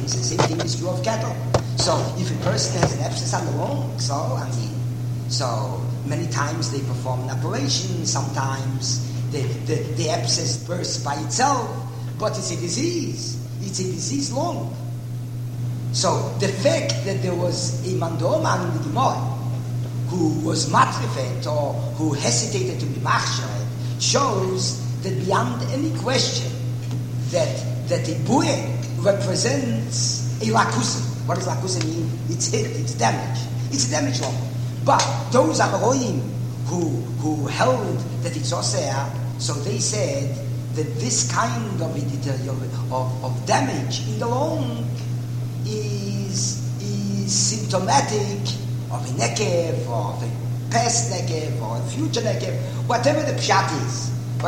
things. The same thing is true of cattle. So if a person has an abscess on the lung, so many times they perform an operation, sometimes the abscess bursts by itself, but it's a disease. It's a disease lung. So the fact that there was a mandoma in the Gemara who was matrifet or who hesitated to be machsharet shows that beyond any question that a buoy represents a lakusim. What does lakusim mean? It's hit, it's damage. It's a damage lung. But those Amorim who held that it's osea, so they said that this kind of damage in the lung is symptomatic of a nekev, or of a past nekev, or a future nekev, whatever the pshat is.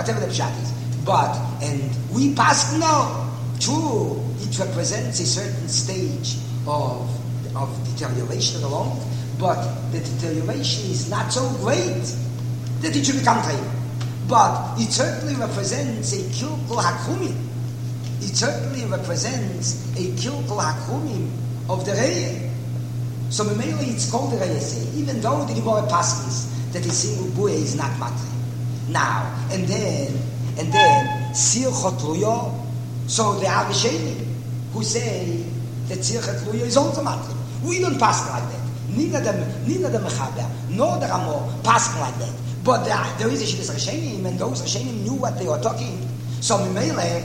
But, and we pass now, true, it represents a certain stage of deterioration of the lung, but the deterioration is not so great that it should become treif. But it certainly represents a kilkul hakrumim. It certainly represents a kilkul hakrumim of the reyeh. So mainly it's called the reyeh, even though the Gemara passes that a single buoy is not matri. Now, and then sir chotluyo. So there are Rishonim who say that sir chotluyo is also matri. We don't pass like that. Neither the Mechaber nor the Ramo pass like that. But there is a Shidduch Rishonim, and those Rishonim knew what they were talking. So Memele,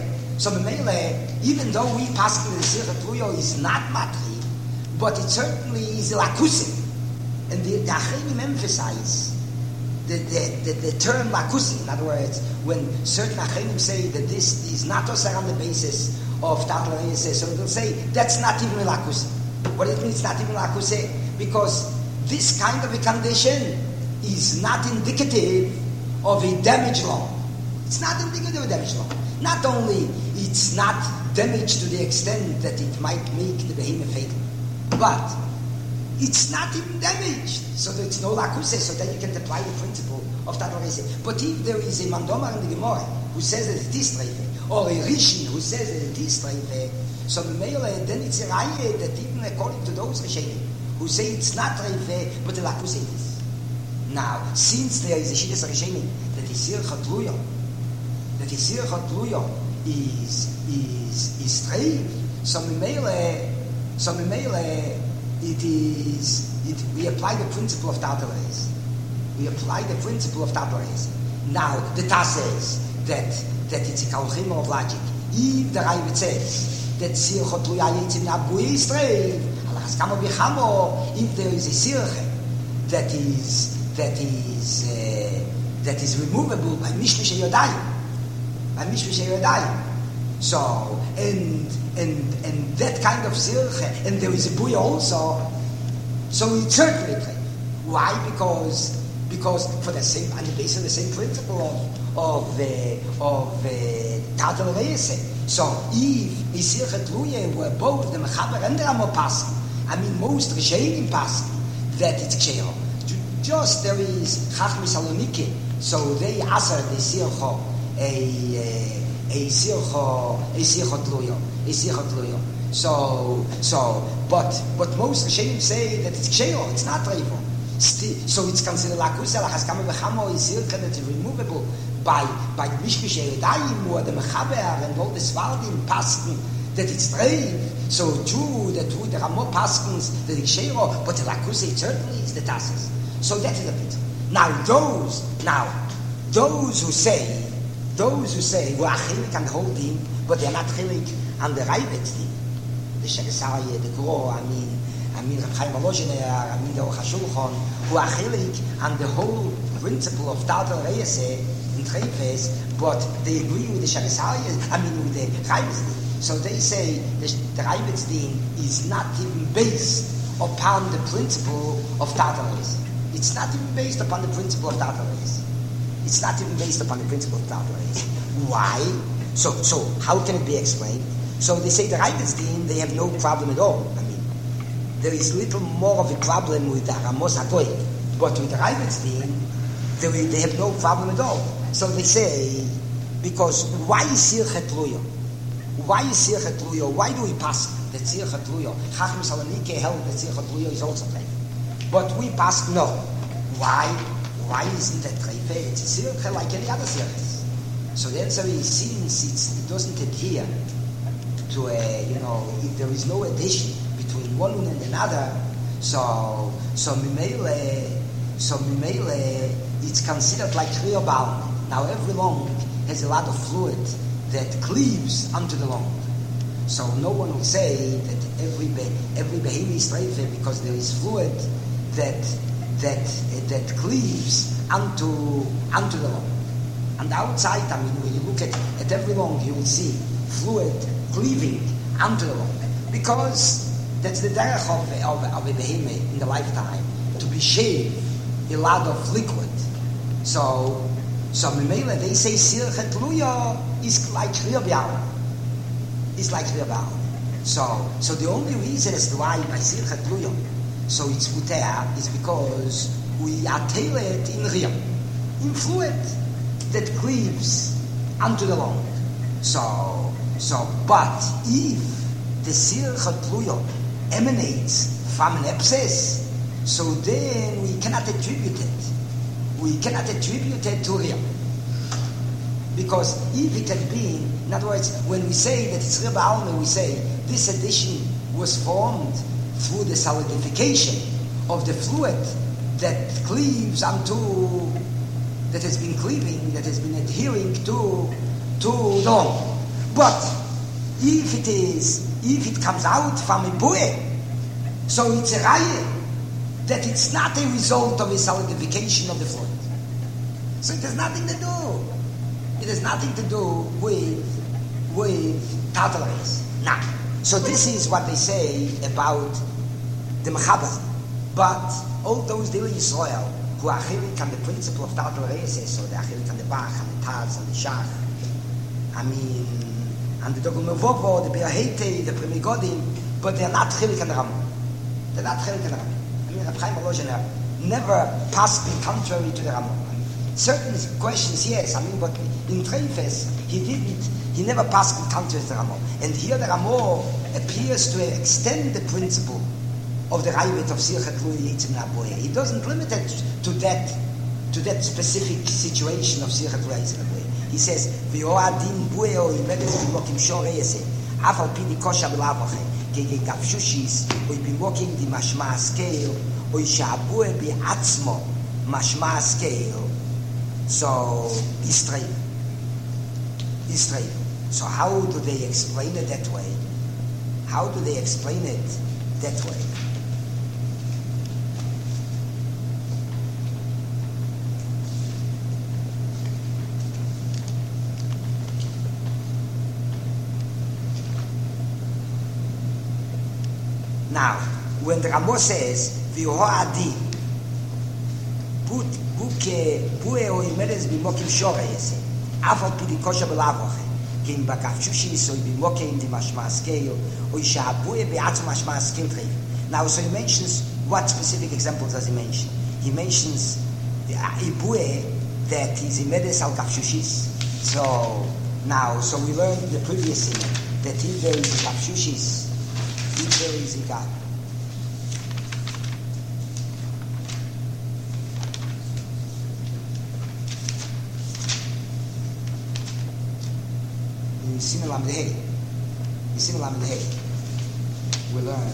even though we pass the sir chotluyo is not matri, but it certainly is a lakusim. And the Achenim emphasize the term lakusim. In other words, when certain Achenim say that this is not osar on the basis of Tatel Reyes, so they'll say that's not even a lakusim. What it means, not even a lakusim, because this kind of a condition is not indicative of a damage lung. It's not indicative of a damage lung. Not only it's not damage to the extent that it might make the behemoth fatal, but it's not even damaged, so that it's no lakuse, so that you can apply the principle of Tatel Reyes. But if there is a mandoma in the Gemara who says that it is treife, or a Rishin who says that it is treife, so then it's a raya that even according to those Rishonim who say it's not treife, but the lakuse is. Now, since there is a Shidduch Rishonim that the sir chotluyo is treif, so we apply the principle of Tatel Reyes. Now, the Tas says that it's a kalchima of logic. If the Raivet says that sir chotluya yitzim nabu is treif, alachas kamo b'chamo, if there is a sirche that is removable by mishmish yodayim. So and that kind of sirche, and there is a buoy also. So it's certainly treif. Why? Because for the same, on the basis of the same principle of Tatel Reyes. So if a sirche tluye were both the Mechaber and the Ramo Paskin, I mean most Rishonim Paskin that it's ksheiro. Just there is Chachmi Saloniki, so they answer the sircho a sircho tluyo. So, but most Rishonim say that it's ksheiro, it's not treifo. So it's considered lakusa lachas v'chamo is sircha that is removable by mishmish yedayim or the mechaber and all the svardim pasken that it's treif. So true that the Ramo paskens that it's ksheiro, but the lakusa it certainly is the tasis. So that is a bit. Now those who say we're achilik on the whole thing, but they're not achilik on the Raivet thing. The Shegesarye, the Gro, I mean Reb Chaim Volozhiner, I mean the Aruch HaShulchan, who are achilik on the whole principle of Tatel Reyes in Treifes, but they agree with the Shegesarye, with the Raivet thing. So they say the Raivet thing is not even based upon the principle of Tatel Reyes. It's not even based upon the principle of Tatel Reyes. Why? So how can it be explained? So they say the Raivetz Din, they have no problem at all. There is little more of a problem with the Ramos HaToy, but with the Raivetz Din, they have no problem at all. So they say, because why is sirche tluyo? Why do we pass? the tzircha tluyo. Chacham Salonike held the tzircha tluyo is also treif. But we pass no. Why? Why isn't that treif? It's a tzircha like any other tzirchas. So the answer is, since it doesn't adhere to if there is no addition between one and another, so mimele, it's considered like Kriya Balma. Now every lung has a lot of fluid that cleaves onto the lung. So no one will say that every behemoth is treife because there is fluid that cleaves onto the lung. On the outside, when you look at every lung, you will see fluid cleaving onto the lung, because that's the derech of a behemoth in the lifetime to be shaved a lot of liquid. So Mimela, they say Sirchet Luya is like Kriya. It's like Kriya. So the only reason as to why by Sirchet Luya, so it's muter, is because we are tailored in Riyam, in fluid that cleaves onto the lung. But if the Sirchet Luya emanates from an abscess, so then we cannot attribute it. We cannot attribute it to Riyam. Because if it had been, in other words, when we say that it's Reb Alme, we say this addition was formed through the solidification of the fluid that cleaves onto, that has been cleaving, that has been adhering to the lung. But if it comes out from a buoy, so it's a raya that it's not a result of a solidification of the fluid. So it has nothing to do. It has nothing to do with Tartaris. Now, so this is what they say about the Mechaber. But all those Dili Yisrael who are chilik on the principle of Tartaris, so they are chilik on the Bach, on the Taz, on the Shach, and the Dogel Mevovo, the Be'ahete, the Primigodim, but they are not chilik on the Ramon. They're not chilik on the Ramon. Reb Chaim Volozhin never passed in contrary to the Ramon. Certain questions, yes, but in Treifes, he never passed in contrary to the Ramon. And here the Ramon appears to extend the principle of the Rayvet of Sirchet Luya Yitzim Naboye. He doesn't limit it to that specific situation of Sirchet Luya Yitzim Naboye. He says, V'yoadin bueo imedes b'mokim shorei yese, afal pini kosha b'lavoche, gegen gavshushis, oi b'mokim di mashma askeil, oi sha'abue bi'atzmo mashma askeil. So, Israel. So how do they explain it that way? How do they explain it that way? Now, when the Ramo says, V'yohadi, bue o imeres b'mokim shore yese, afal pidi kosha b'lavoche, kim bakavshushi so b'mokim di mashma askeyo, o ishabue be'atzum mashma askeyo treif. Now, so he mentions, what specific examples does he mention? He mentions the ibue that is imeres al kavshushis. So we learned in the previous thing that if there is a kavshushis, if there is a God. We learn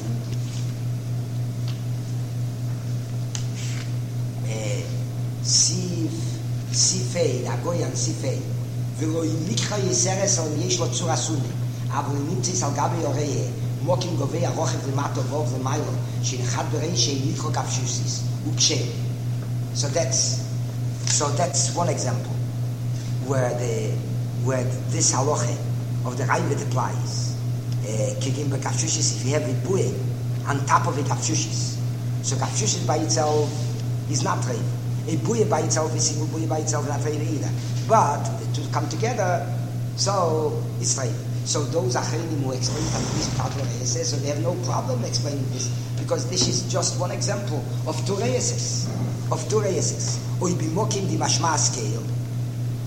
Sifei, Agoyan Sifei, ולא יליקחה יסרס על יש לו צורה סוני, אבל נמצא על גבי יוריה, מוקים גובי הרוחב למטו ואוב למיילו, שנחד ברי שיליקחו כפשוסיס, וקשה. So that's one example where this halacha of the Rayvet applies. Kegim bekafshushis, if you have it buoy, on top of it kafshushis. So kafshushis by itself is not treif. A buoy by itself, a single buoy by itself is not treif either. But to come together, so it's treif. So those acherim who explain this part of the so they have no problem explaining this, because this is just one example of two reyeses. Oy bimokim di mashma scale.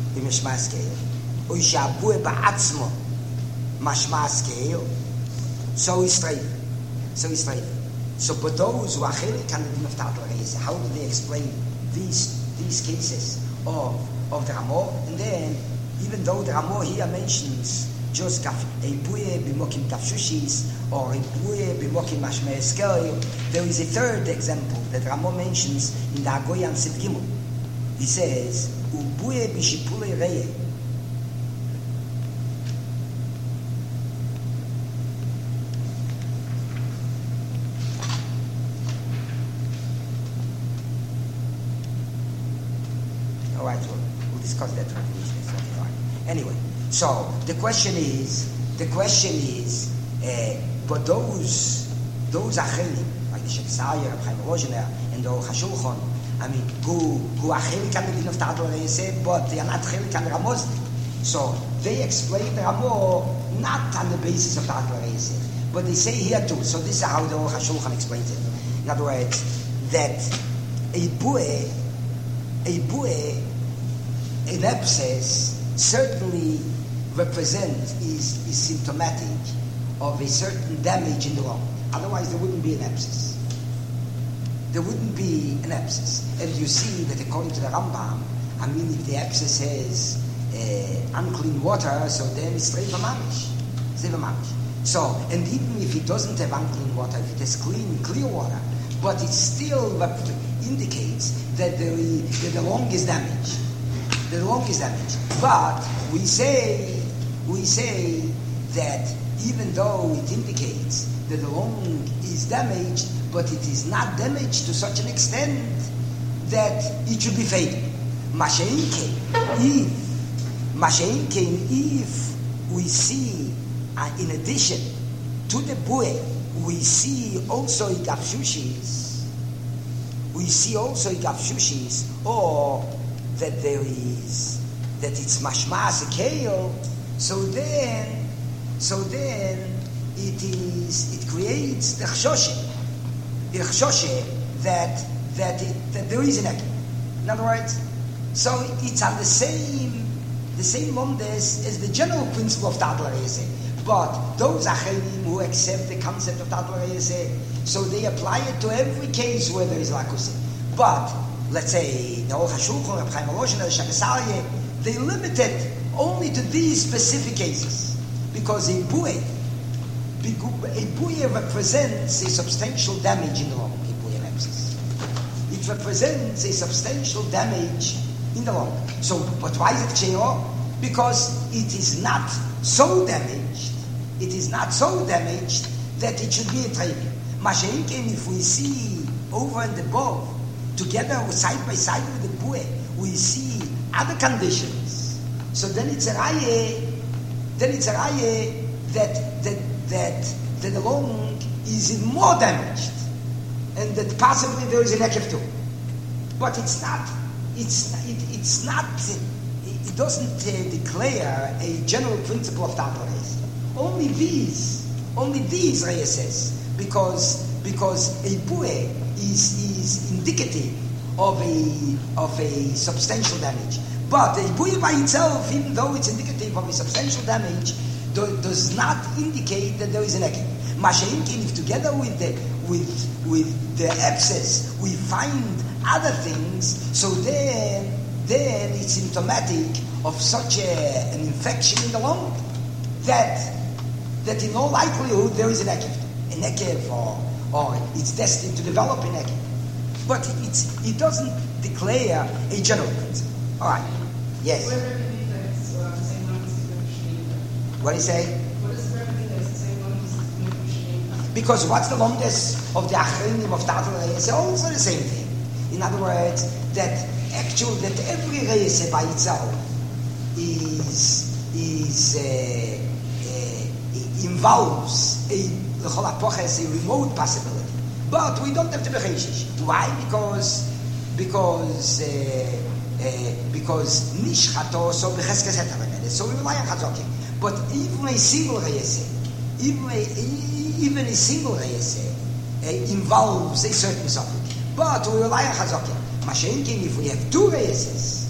Oy shabue ba'atzmo mashma scale. So he's straight. So, but those who are chelik and the din of Tadla Reise, how do they explain these cases of the Ramah? And then, even though the Ramah here mentions just a buye b'mokim tafshushis or a buye b'mokim mashmei eskel, there is a third example that Ramah mentions in the Agoyan Sid Gimel. He says, ubuye b'shipulei reye. All right, we'll discuss that translation. Anyway, so the question is, but those achelim, like the Sheksaya, Chaim Rojner, and the Chashulchan, I mean, who are chelik on the din of Tadla Reise, but they are not chelik on the Ramah. So they explain the Ramah not on the basis of Tadla Reise, but they say here too. So this is how the Chashulchan explains it. In other words, that a bueh, an abscess certainly is symptomatic of a certain damage in the lung. Otherwise, there wouldn't be an abscess. And you see that according to the Rambam, I mean, if the abscess has unclean water, so then it's straight mamish. So, and even if it doesn't have unclean water, if it has clear water, but it still indicates that the lung is damaged. But we say that even though it indicates that the lung is damaged, but it is not damaged to such an extent that it should be fatal. Masha'inkein, if we see, in addition to the bueh, we see also igafshushis, or that that it's mashmas a kale, so then it creates the chshoshe that there is an ekel. In other words, so it's on the same mondes as the general principle of Tadla Reise. But those acherim who accept the concept of Tadla Reise, so they apply it to every case where there is lakusim. But let's say the Or HaShulchan, Chaim Rojner, the Sheksaya, they limit it only to these specific cases, because a buye represents a substantial damage in the lung. It represents a substantial damage in the lung. So, but why is it ksheo? Because it is not so damaged. It is not so damaged that it should be a trachea. Masha'inkein, if we see over and above, together side by side with the bueh, we see other conditions. So then it's a raya that the lung is more damaged, and that possibly there is an ekev too. But it doesn't declare a general principle of Tadla Reise. Only these Raya says, because a bueh is indicative of a substantial damage. But a buoy by itself, even though it's indicative of a substantial damage, does not indicate that there is an ekel. Masha'inkein, if together with the abscess we find other things, so then it's symptomatic of such an infection in the lung that in all likelihood there is an ekel, or it's destined to develop an ekel. But it doesn't declare a general principle. All right. Yes. What do you say? What is the remedy that's the same one as the Because what's the longest of the achronim of Tadla Reise? Also the same thing. In other words, that every Reise by itself involves a remote possibility. But we don't have to be chayshish. Why? Because nishchato so b'cheskes heteremedes. So we rely on chazokim. But even a single reise involves a certain suffix. But we rely on chazokim. Masha'inkein, if we have two reises,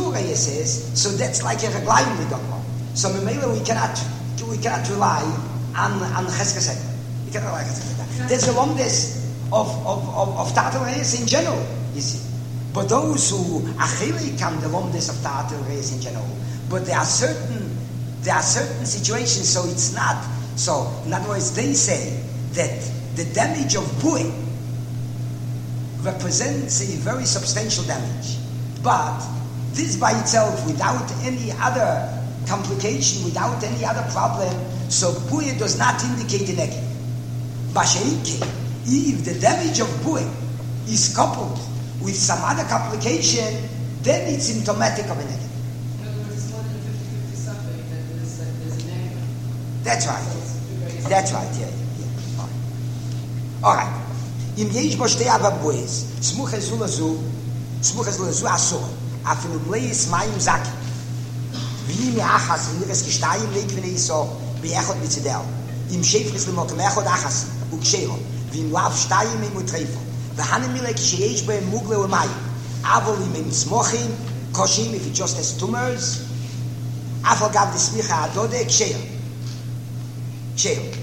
so that's like a reglaim we don't want. So we cannot rely and Cheskes Ekel. You cannot like Cheskes. There's the longest of Tatel Reis in general, you see. But those who achili come the longest of Tatel Reis in general. But there are certain situations, so it's not. So in other words, they say that the damage of buoy represents a very substantial damage. But this by itself, without any other complication, without any other problem, so buoy does not indicate a negative. Basheike, if the damage of buoy is coupled with some other complication, then it's symptomatic of a negative. In other words, it's more than 50-50 suffix that there's a negative. That's right. That's right, yeah. All right. Im yesh bo shtei avabois, smuch ezulazu asur, afil umleis mayim zaki. V'im yachas v'nires kishtayim leikvene iso, v'yechot mitzidel. Im shefris lemokem echot achas, uksheho, v'im lav shtayim im utreifo. V'hanim milek sheyesh bohem mugle u'mayim. Avol im tzmochim, koshim, if it just has tumors, afal gav d'smicha adode, ksheho. Ksheho.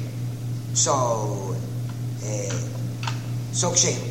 So ksheho.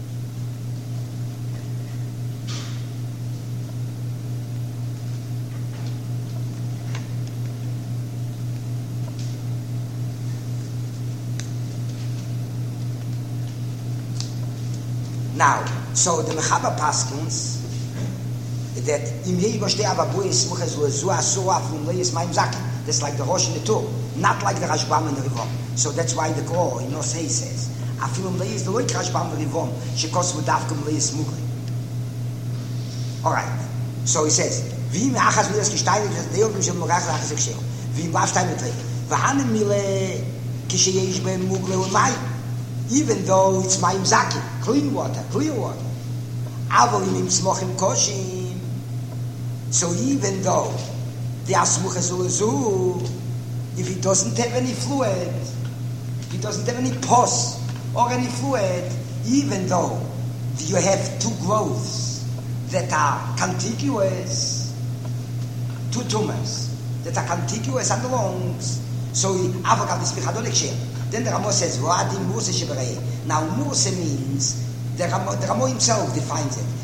Now, so the Mechaber paskins that im yehi b'shtei avabois smuches lezu asur afum leis mayim zakim. That's like the Rosh in the Tur, not like the Rashbam and the Rivom. So that's why the Gor in Nosei says, afilum leis the loik Rashbam and the Rivom shekos v'davkum leis mugli. All right. So he says, v'im achas v'yas kishtayim v'deil b'shem morach l'achas eksheo v'im lavshtayim v'trei v'hanim mile kisheyesh b'hem mugli u'mayim. Even though it's mayim zakim, clean water, clear water. Avolim im smochim koshim. So even though the asmuch ezulazu, if it doesn't have any fluid, if it doesn't have any pus or any fluid, even though you have two growths that are contiguous, two tumors that are contiguous at the lungs, so avokav dismichadol eksheh. Then the Ramo says, now Musa means, the Ramo himself defines it.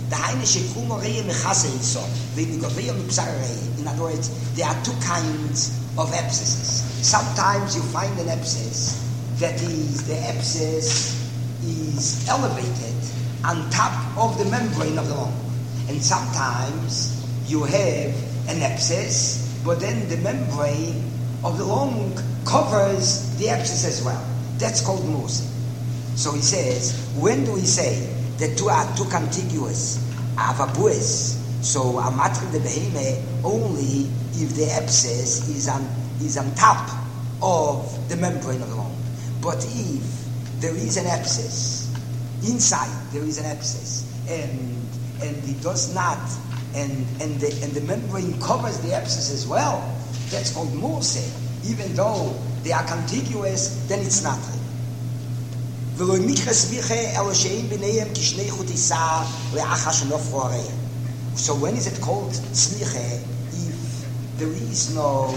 In other words, there are two kinds of abscesses. Sometimes you find an abscess that is, the abscess is elevated on top of the membrane of the lung. And sometimes you have an abscess, but then the membrane of the lung covers the abscess as well. That's called Musa. So he says, when do we say that two are two contiguous avabues? So amatri de beheme only if the abscess is on top of the membrane of the lung. But if there is an abscess inside, there is an abscess, and it does not, and the membrane covers the abscess as well, that's called Musa. Even though they are contiguous, then it's not. So when is it called smiche? If there is no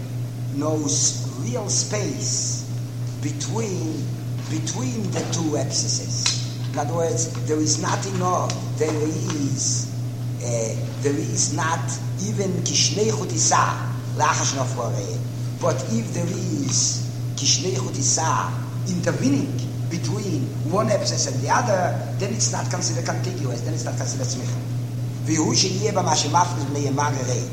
real space between the two abscesses. In other words, there is not enough. There is not even kishnei chutisa le'achas nofroreya. But if there is kishnei chutisa intervening between one abscess and the other, then it's not considered contiguous, then it's not considered smicha. V'hu she'yeh b'ma shemafriz b'nei marei.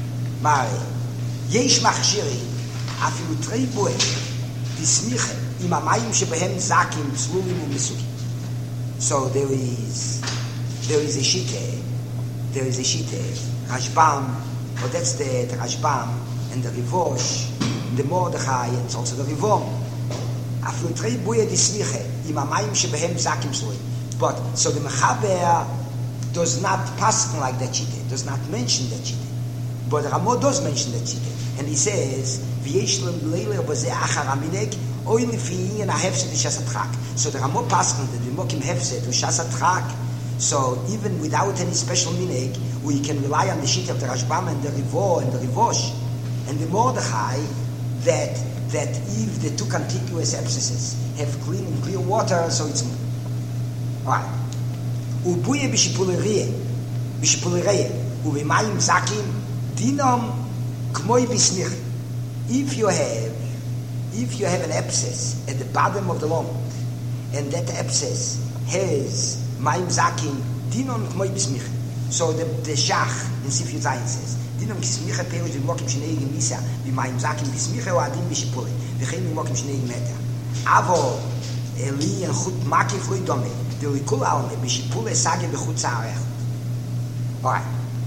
Yesh machshirin, afilu trei bueh, d'smicha, im hamayim shebehem zakim, tzlulim u'mesukim. So there is a shite, Rashbam, but that's the Rashbam, and the Rivosh, the Mordechai, and it's also the Rivom. But so the Mechaber does not pass like that shite, does not mention that shite. But Ramo does mention that shite. And he says, so the Ramo passes that the Mokim Hefset to Shasatrak. So even without any special minhag, we can rely on the shite of the Rashbam and the Rivo and the Rivosh and the Mordechai that that if the two contiguous abscesses have clean and clear water, so it's more. Alright. Ubuye b'shipuleriyeh, u'b'mayim zakim, dinam k'moi b'smich. If you have an abscess at the bottom of the lung, and that abscess has mayim zakim, dinam k'moi b'smich. So the Shach in Sifyut Zayin says, dinam k'smicha perush v'mokim shnei gemisa, b'mayim zakim b'smicha או adin b'shipule, v'chein v'mokim shnei gemeta. Avo eli and chut makif lo idome, delikul alme b'shipule sage b'chut za'arech. Alright.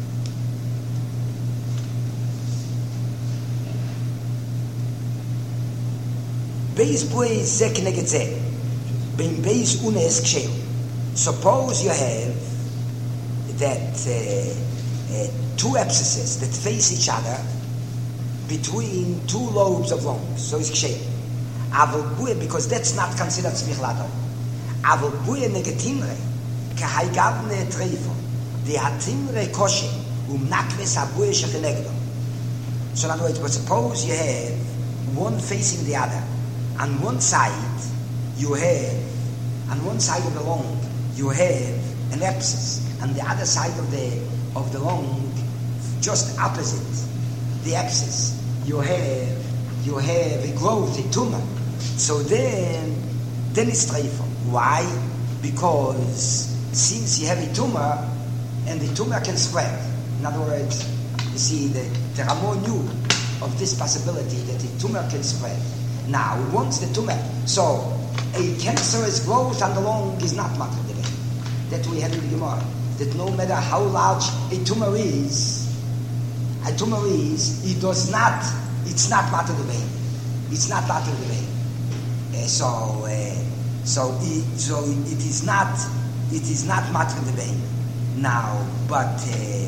Beis buei ze k'neged ze, bein beis unes k'sheu. Suppose you have that two abscesses that face each other between two lobes of lungs, so it's k'sheu. Aval buei, because that's not considered smich ladol. Aval buei negatimre, k'hai gavne treifo, the hatimre koshe, nakves habuei shechenegdo. So in other words, but suppose you have one facing the other. On one side of the lung, you have an abscess. On the other side of the lung, just opposite the abscess, you have a growth, a tumor. So then it's treifo. Why? Because since you have a tumor, and the tumor can spread. In other words, you see, there are more new of this possibility that the tumor can spread. Now, once the tumor, so a cancerous growth on the lung is not matter the vein. That we have in the Gemara. That no matter how large a tumor is, it's not matter the vein. It's not matter the vein. So it is not matter the vein. Now, but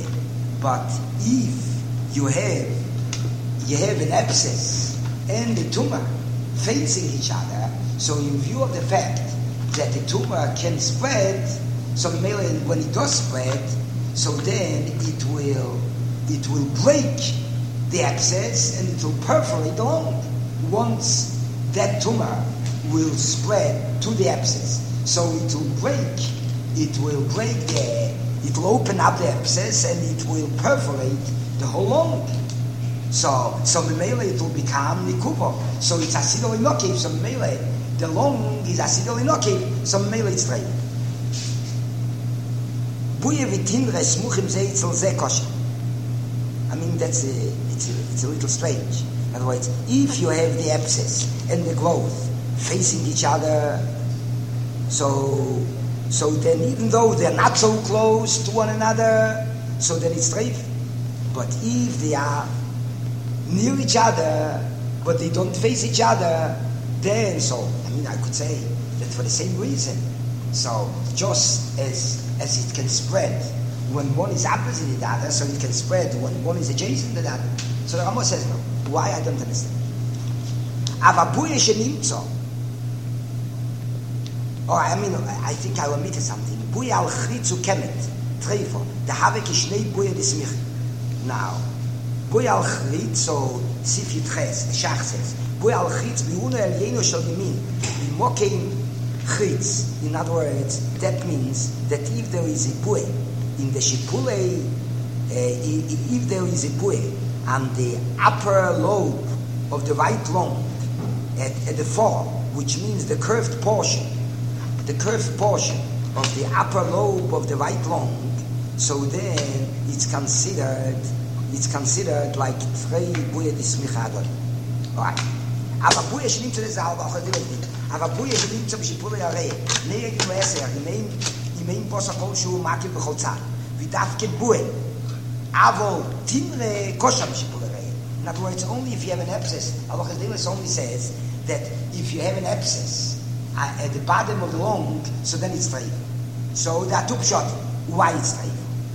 if you have an abscess and the tumor facing each other, so in view of the fact that the tumor can spread, so when it does spread, so then it will break the abscess and it will perforate the lung. Once that tumor will spread to the abscess, so it will open up the abscess and it will perforate the whole lung. So Mimele it will become Nikupo. So it's Asidol Inokiv. So Mimele, the lung is Asidol Inokiv. So Mimele it's straight. Buye v'tindre smuchim zeitzel ze kosher. I mean, it's a little strange. In other words, if you have the abscess and the growth facing each other, so then even though they're not so close to one another, so then it's straight. But if they are near each other, but they don't face each other, then I could say that for the same reason. So just as it can spread when one is opposite the other, so it can spread when one is adjacent to the other. So the Rambam says no. Why? I don't understand. I think I omitted something. Buya al chritzu kemet treifo. The havek ishnei buya dismich. Now, buya al chritz, so Sifyut Ches, the Shach says, buya al chritz bi'unu el yeno shel yamin b'mokein chritz. In other words, that means that if there is a buya in the shipule, if there is a buya on the upper lobe of the right lung at the fore, which means the curved portion of the upper lobe of the right lung, so then it's considered like three buya dismicha adol. Alright. Aber buya shnimtze das auch gedillt. Aber buya shnimtze b'shipule arei. Nei gim eser, imein posa kol shu makil b'chol tzad. V'dafke buya. Avol timre kosha b'shipule arei. In other words, only if you have an abscess. Allah Chazdelis only says that if you have an abscess at the bottom of the lung, so then it's treif. So there are two pshot. Why it's treif?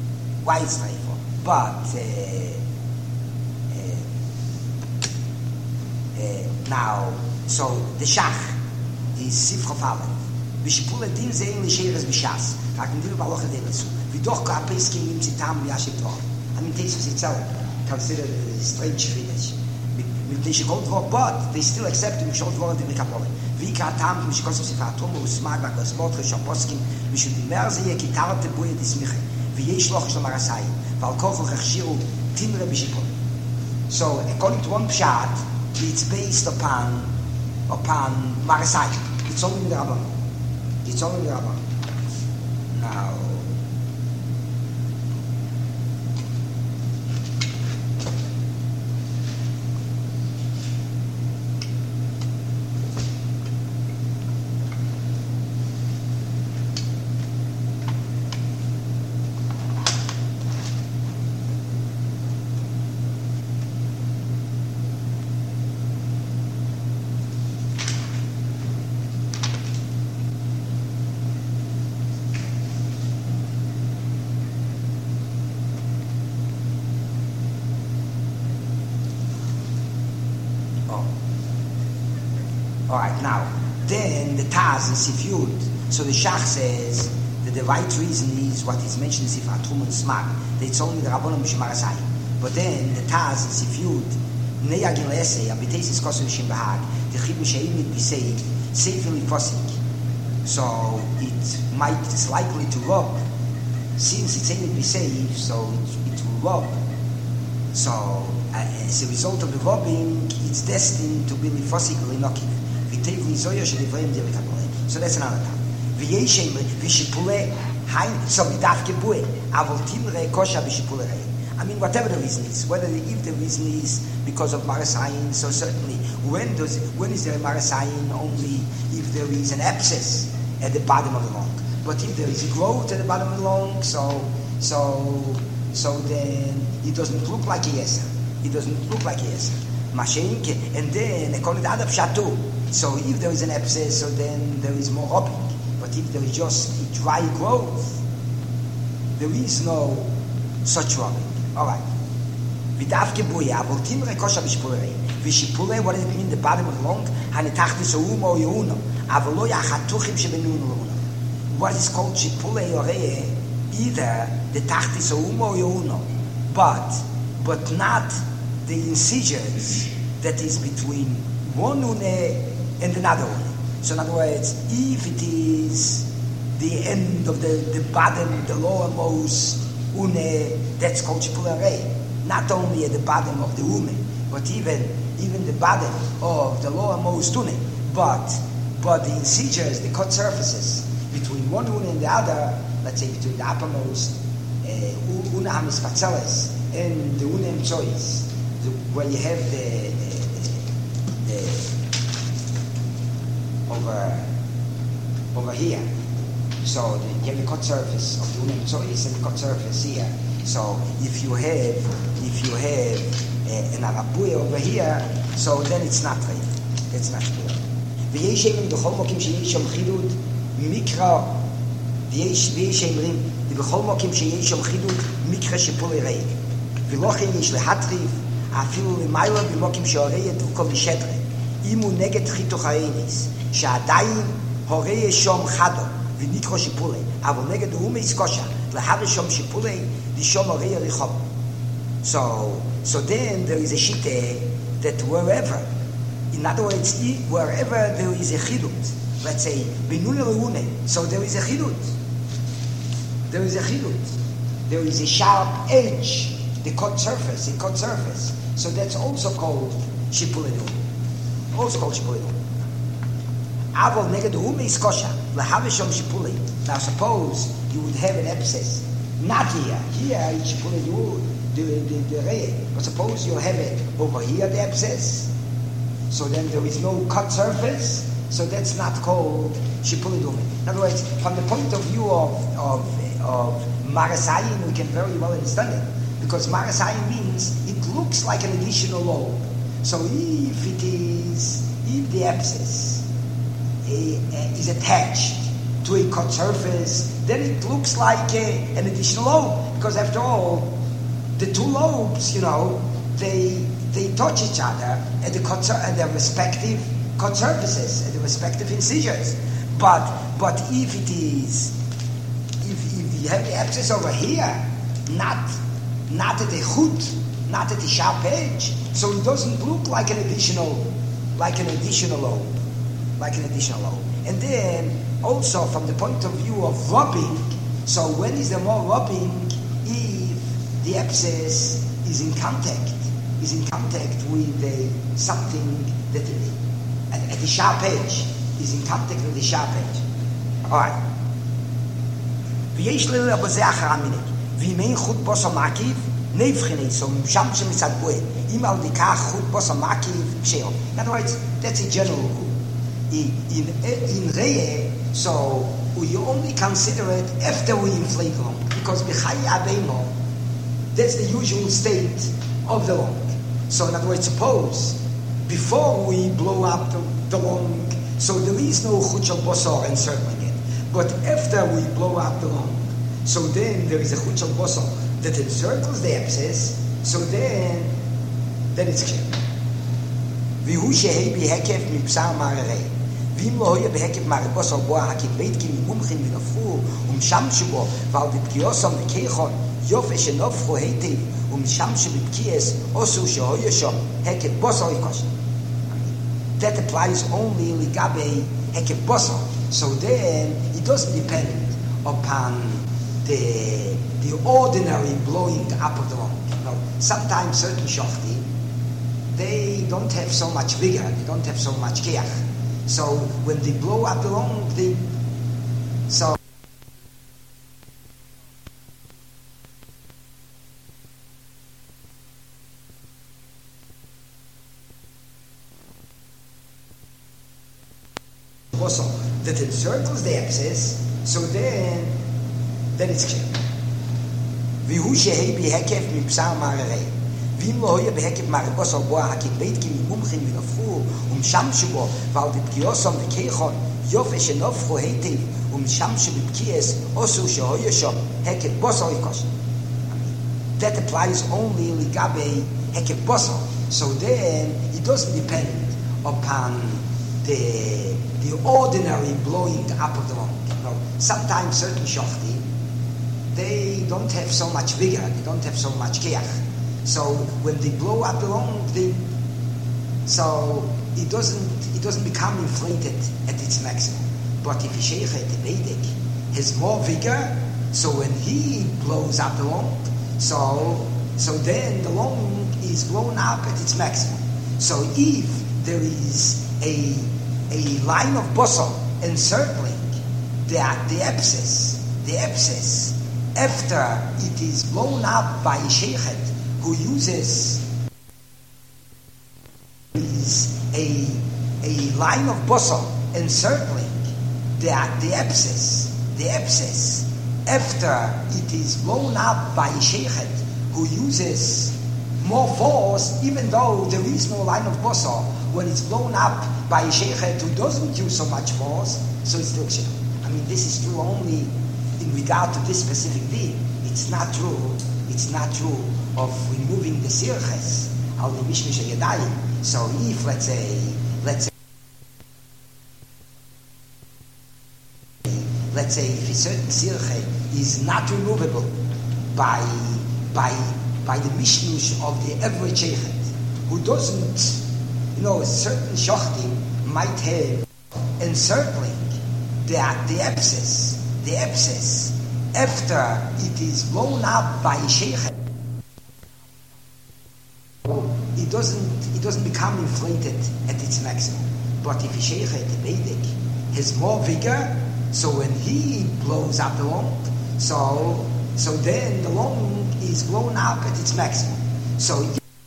But now, so the Shach is Sifcha Fallen. B'shipule din ze ein l'sheres b'shas. Raken dir b'aloch Chazdelis. V'doch ka peskim im zitam b'yashim torah. I mean, Tesis itself considered a strange finish. But they still accept him Mishol Dvorim the Mikapole. Vika Tam Mishkosov Sifatum Usmag Bakosmot Reshaposkim Mishudimer Zeh Kitarte Buye Dismiche. V'yesh Loch Shel Marasai. Val Kochel Chachshiru Timre Bishipol. So according to one pshat, it's based upon Marasai. It's only the Rabban. Now. Alright, now, then the Taz in Sifyud, so the Shach says that the right reason is what is mentioned in Sifat Trum and Smag, that it's only the Rabbonim Mishimarasai. But then the Taz in Sifyud, Neyagin Le'esei, Abitesis Kosu Yishim Bahag, the Chib Mishaim it be saved, safely Fosik. So it's likely to rob. Since it's aimed to be saved, so it will rob. So as a result of the robbing, it's destined to be Lifosik or Linokiv. So that's another time. I mean, whatever the reason is, if the reason is because of Marasayin, so certainly when is there a Marasayin? Only if there is an abscess at the bottom of the lung. But if there is a growth at the bottom of the lung, so then it doesn't look like a yeser. And then according to other pshatu, so if there is an abscess, so then there is more robbing. But if there is just a dry growth, there is no such robbing. All right. What does it mean? The bottom of the lung? What is called shipule yoreh? Either the tachtis or umo yuno, but not the incisors that is between one une and another une. So in other words, if it is the end of the bottom, the lowermost une, that's called shipulare. Not only at the bottom of the une, but even the bottom of the lowermost une, but the incisors, the cut surfaces between one une and the other, let's say between the uppermost una hamisfatzeles and the une choice, where you have the over here. So you have the cut surface of the une choice and the cut surface here. So if you have an arabuya over here, so then it's not right. It's not good. ויש אומרים בכל מוקים שיש שם חידוד מקרא, ויש אומרים בכל מוקים שיש שם חידוד מקרא שפולי ריק. ולכן יש להטריף אפילו למעלה במוקים שהורי ידבוקו בשטרה. אם הוא נגד חיתוך האיניס, שעדיין הורי שם חדו ונקרא שפולי, אבל נגד הוא מסקושה, להבא שם שפולי, ושם הורי רחוב. So then there is a shite that wherever, in other words, wherever there is a chidut, let's say, binun leune, so there is a chidut. There is a sharp edge, the cut surface. So that's also called shipulinu. Aval neged ume is kosher, lahavishom shipuli. Now suppose you would have an abscess, not here. Here it's shipulinu, the ray. But suppose you have it over here, the abscess. So then there is no cut surface, so that's not called shipulidum. In other words, from the point of view of marasayin, we can very well understand it, because marasayin means it looks like an additional lobe. So if the abscess is attached to a cut surface, then it looks like an additional lobe, because after all, the two lobes, they touch each other at the respective cut surfaces, at the respective incisors. But if you have the abscess over here, not at the hoot, not at the sharp edge, so it doesn't look like an additional O. And then also from the point of view of rubbing, so when is there more rubbing if the abscess is in contact with something that at the sharp edge is in contact with the sharp edge. All right. ויש לי בזה אחר המיני. ואם אין חוט בוסר מקיף, נבחני, so משמשים מצד בועד. אם על דיקח חוט בוסר מקיף, פשעו. In other words, that's a general rule. In Reye, so we only consider it after we inflate long. Because B'chai Abeimo, that's the usual state of the long. So in other words, suppose, before we blow up the long, so there is no chut shel bosor encircling it. But after we blow up the long, so then there is a chut shel bosor that encircles the abscess, so then it's clear. V'hu shehei b'hekef mipsar mararei. V'im lo hoya b'hekef marabosor bo ha'akid beit ki mimumchin v'nafru u'mshamshu bo v'al b'pkiyosom v'keichon yofe shenofru heitiv u'mshamshu b'pkiyes osu shehoya shom hekef bosor yikosh. That applies only ligabe hekef bosor. So then it doesn't depend upon the ordinary blowing up of the long. Sometimes certain shofti, they don't have so much vigor, they don't have so much keach. So when they blow up the long, so that encircles the abscess, so then it's clear. V'hu shehei b'hekef mipsar mararei. V'im lo hoya b'hekef marabosor bo ha'akid beit ki mimumchin v'nafru u'mshamshu bo v'al b'pkiyosom v'keichon yofe shenofru heitiv u'mshamshu b'pkiyes osu shehoya shom hekef bosor yikosh. That applies only ligabe hekef bosor. So then it doesn't depend upon the ordinary blowing up of the long. Sometimes certain shofti, they don't have so much vigor, they don't have so much keach. So when they blow up the long, so it doesn't become inflated at its maximum. But if Sheikhet Vedic has more vigor, so when he blows up the long, so then the long is blown up at its maximum. So if there is a line of bosor encircling the abscess, after it is blown up by a sheikhet who uses a line of bosor encircling the abscess, after it is blown up by a sheikhet who uses more force, even though there is no line of bosor, when it's blown up by a sheikhet who doesn't use so much force, so it's still shir. I mean, this is true only in regard to this specific deed. It's not true of removing the sirches al the mishmish yadayim. So if let's say if a certain sirche is not removable by the mishmush of the average sheikhet who doesn't, a certain shochtim might have encircling the abscess after it is blown up by a sheikhet. It doesn't become inflated at its maximum. But if a sheikhet Vedic has more vigor, so when he blows up the long, so then the long is blown up at its maximum. So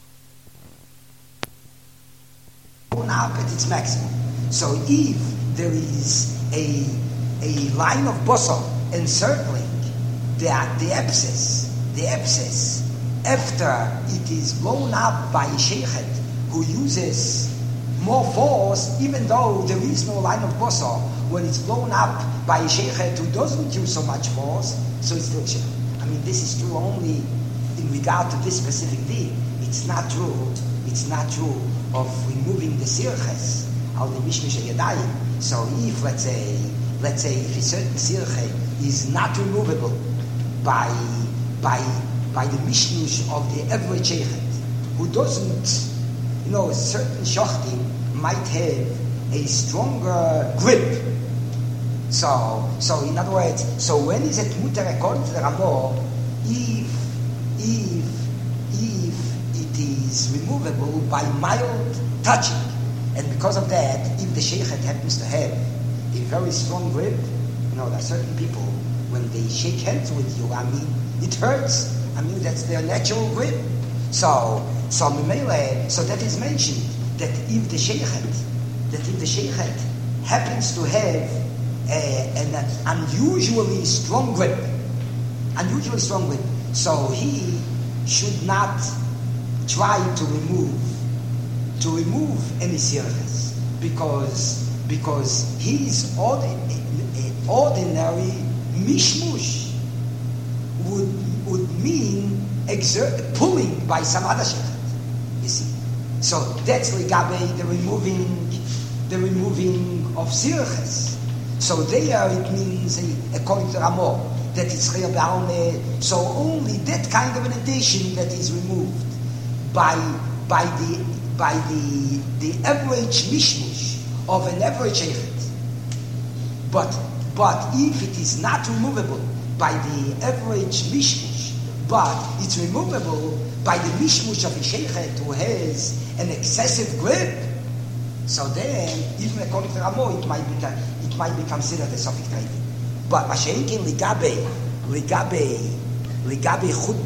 if there is a line of bosor encircling the abscess after it is blown up by a sheikhet who uses more force, even though there is no line of bosor, when it's blown up by a sheikhet who doesn't use so much force, so it's still shir. I mean, this is true only in regard to this specific deed. It's not true of removing the sirches al the mishmish yadayim. So if let's say if a certain sirche is not removable by the mishmush of the average sheikhet, who doesn't, certain shachtim might have a stronger grip. So in other words, so when is it muter according to the Ramah, if it is removable by mild touching, and because of that, if the sheikhet happens to have a very strong grip, there are certain people when they shake hands with you, it hurts. That's their natural grip. So that is mentioned that if the sheikhet happens to have an unusually strong grip, so he should not try to remove any sirches, because his ordinary mishmush would mean pulling by some other sheikhet. You see, so that's ligabe the removing of sirches. So there it means, according to Ramah, that it's chayah b'almeh. So only that kind of an addition that is removed by the average mishmush of an average sheikhet. But if it is not removable by the average mishmush, but it's removable by the mishmush of a sheikhet who has an excessive grip, so then, even according to Ramah, it might be considered a sofik trading. But Masha'inkin ligabe chud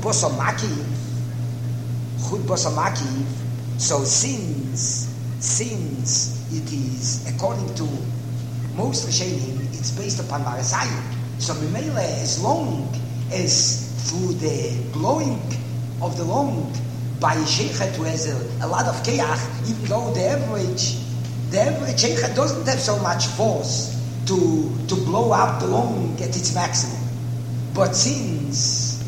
bosamakiv. So since it is according to most Rishonim, it's based upon marasayim. So Mimele, as long as through the blowing of the lung by a sheikhet who has a lot of keach, even though the average sheikhet doesn't have so much force to blow up the lung at its maximum. But since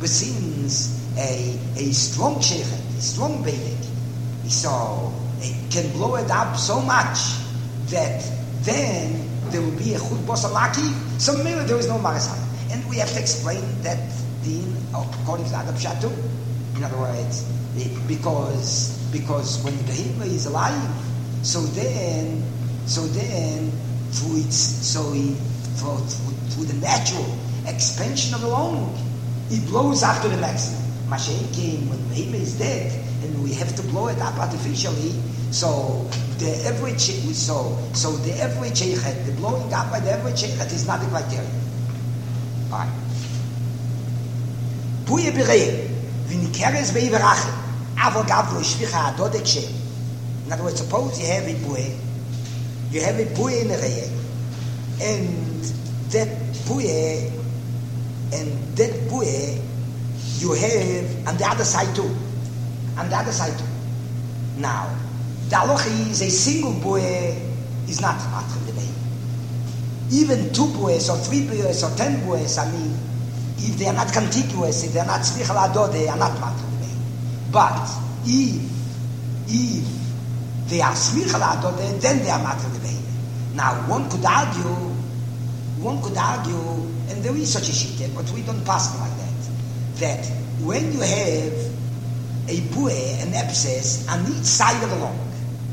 a strong sheikhet, a strong bedek, so it can blow it up so much that then there will be a chud bosamaki, so maybe there is no marasayim. And we have to explain that din according to the Adab Shatu. In other words, because when the behema is alive, so then through the natural expansion of the lung, it blows up to the maximum. Mashiach came when the behema is dead, and we have to blow it up artificially. So the average sheikhet, the blowing up by the average sheikhet is not the criteria. All right. Puye berei, v'nikeres be'iverachim, avol gavlo shvicha adodek shem. In other words, suppose you have a puye in the reye, and that puye you have on the other side too. Now, the halacha is a single puye is not matrim the day. Even 2 puyes or 3 puyes or 10 puyes, if they are not contiguous, if they are not tzricha ladod, they are not matrim the day. But if they are tzricha ladod, then they are matrim the day. Now, one could argue, and there is such a shita, but we don't pass it like that when you have a puye, an abscess, on each side of the lung,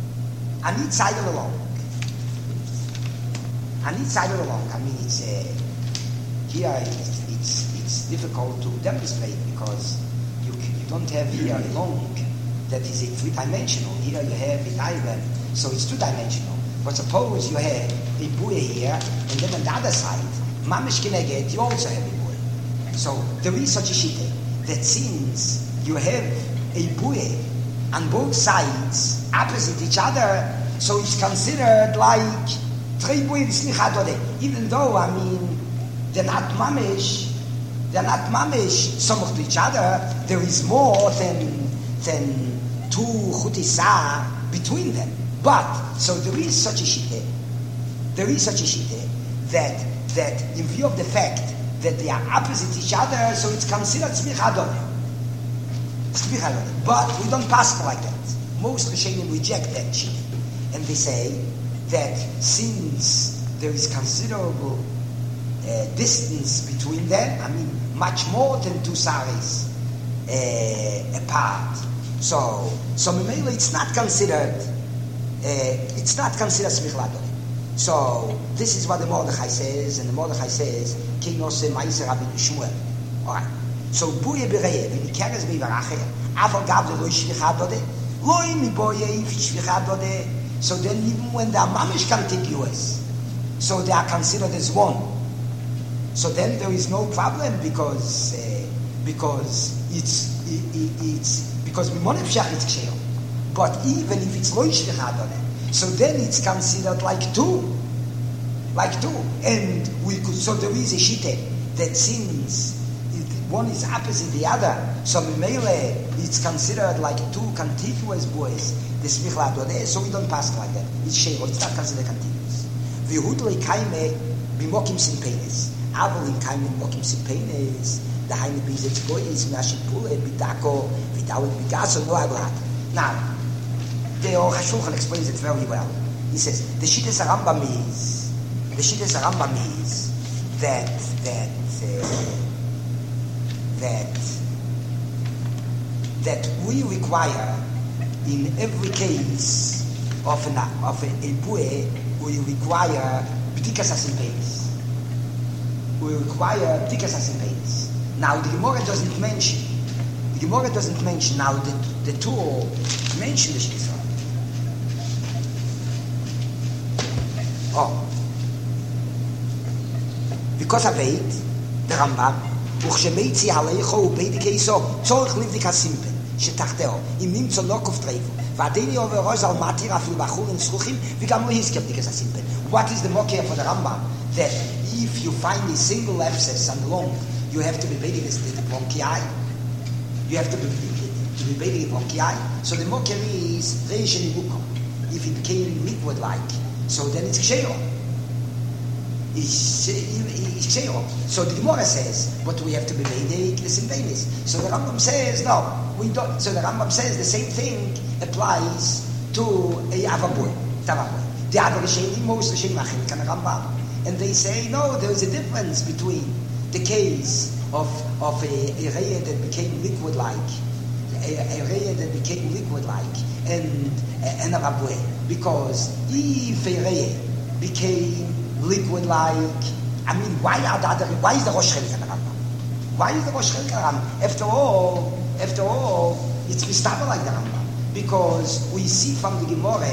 it's here it's difficult to demonstrate because you don't have here a lung that is a 3-dimensional. Here you have a diagram, so it's 2-dimensional. But suppose you have a puye here, and then on the other side, mamish kineget, you also have a puye. So there is such a shita that since you have a puye on both sides opposite each other, so it's considered like 3 puyes slichadode. Even though they're not mamish some to each other, there is more than 2 chutisa between them. But so there is such a shita that in view of the fact that they are opposite each other, so it's considered smichadode. But we don't pass like that. Most Rishonim reject that shit, and they say that since there is considerable distance between them, much more than 2 saris apart, So Memele, it's not considered Smichla Adore. So this is what the Mordechai says, and the Mordechai says, King Ose Meiser Rabbeinu Shmuel. Alright. So Buye Bereye, when he carries me Varache, Aval Gav the Loi Shvicha Adore, Loi Mi Boye Shvicha Adore. So then even when they are mamish contiguous, so they are considered as one. So then there is no problem because Mimonef Shach it's Ksheyo. But even if it's Loi Shvicha Adore, so then it's considered like two. And so there is a shite that since one is opposite the other, so Mimele, it's considered like two contiguous boys, the Smichla Adoneh, so we don't pass like that. It's Sheiro, it's not considered contiguous. V'hudle kaime b'mokim simpenes. Avol in kaime b'mokim simpenes, the haine bizet boys, nashit pule, b'dako, v'dawet b'gaso, no aglat. Now, the Or HaShulchan explains it very well. He says, the Shittas Rambam is that we require in every case of a bue, we require b'dikas asimpenis. We require b'dikas asimpenis. Now the Gemara doesn't mention. Now the two mention the Shittas. Because of it, the Rambam, וכשמייצי עליך ובית כיסו, צורך לבדיק הסימפל, שתחתהו, אם נמצא לא כופטרייבו, ועדיני עובר ראש על מתיר אפילו בחורים זכוכים, וגם לא הזכר בדיקת הסימפל. What is the mokir for the Rambam? That if you find a single abscess on the lung, you have to be baiting the bronchi. You have to be baiting the bronchi. So the mokir is reish and ibuko. If it became liquid-like, so then it's ksheiro. So the Gemara says, but we have to be made the simpenis. So the Rambam says, no, we don't. So the Rambam says the same thing applies to a avaboy, tavaboy. The other Rishonim, most Rishonim Achim, Rambam, and they say, no, there is a difference between the case of a raya that became liquid-like, and a avaboy, because if a raya became liquid-like, I mean, why is the Rosh Chelik on the Rambam? Why is the Rosh Chelik on the Rambam? After all, it's mistable like the Rambam, because we see from the Gemara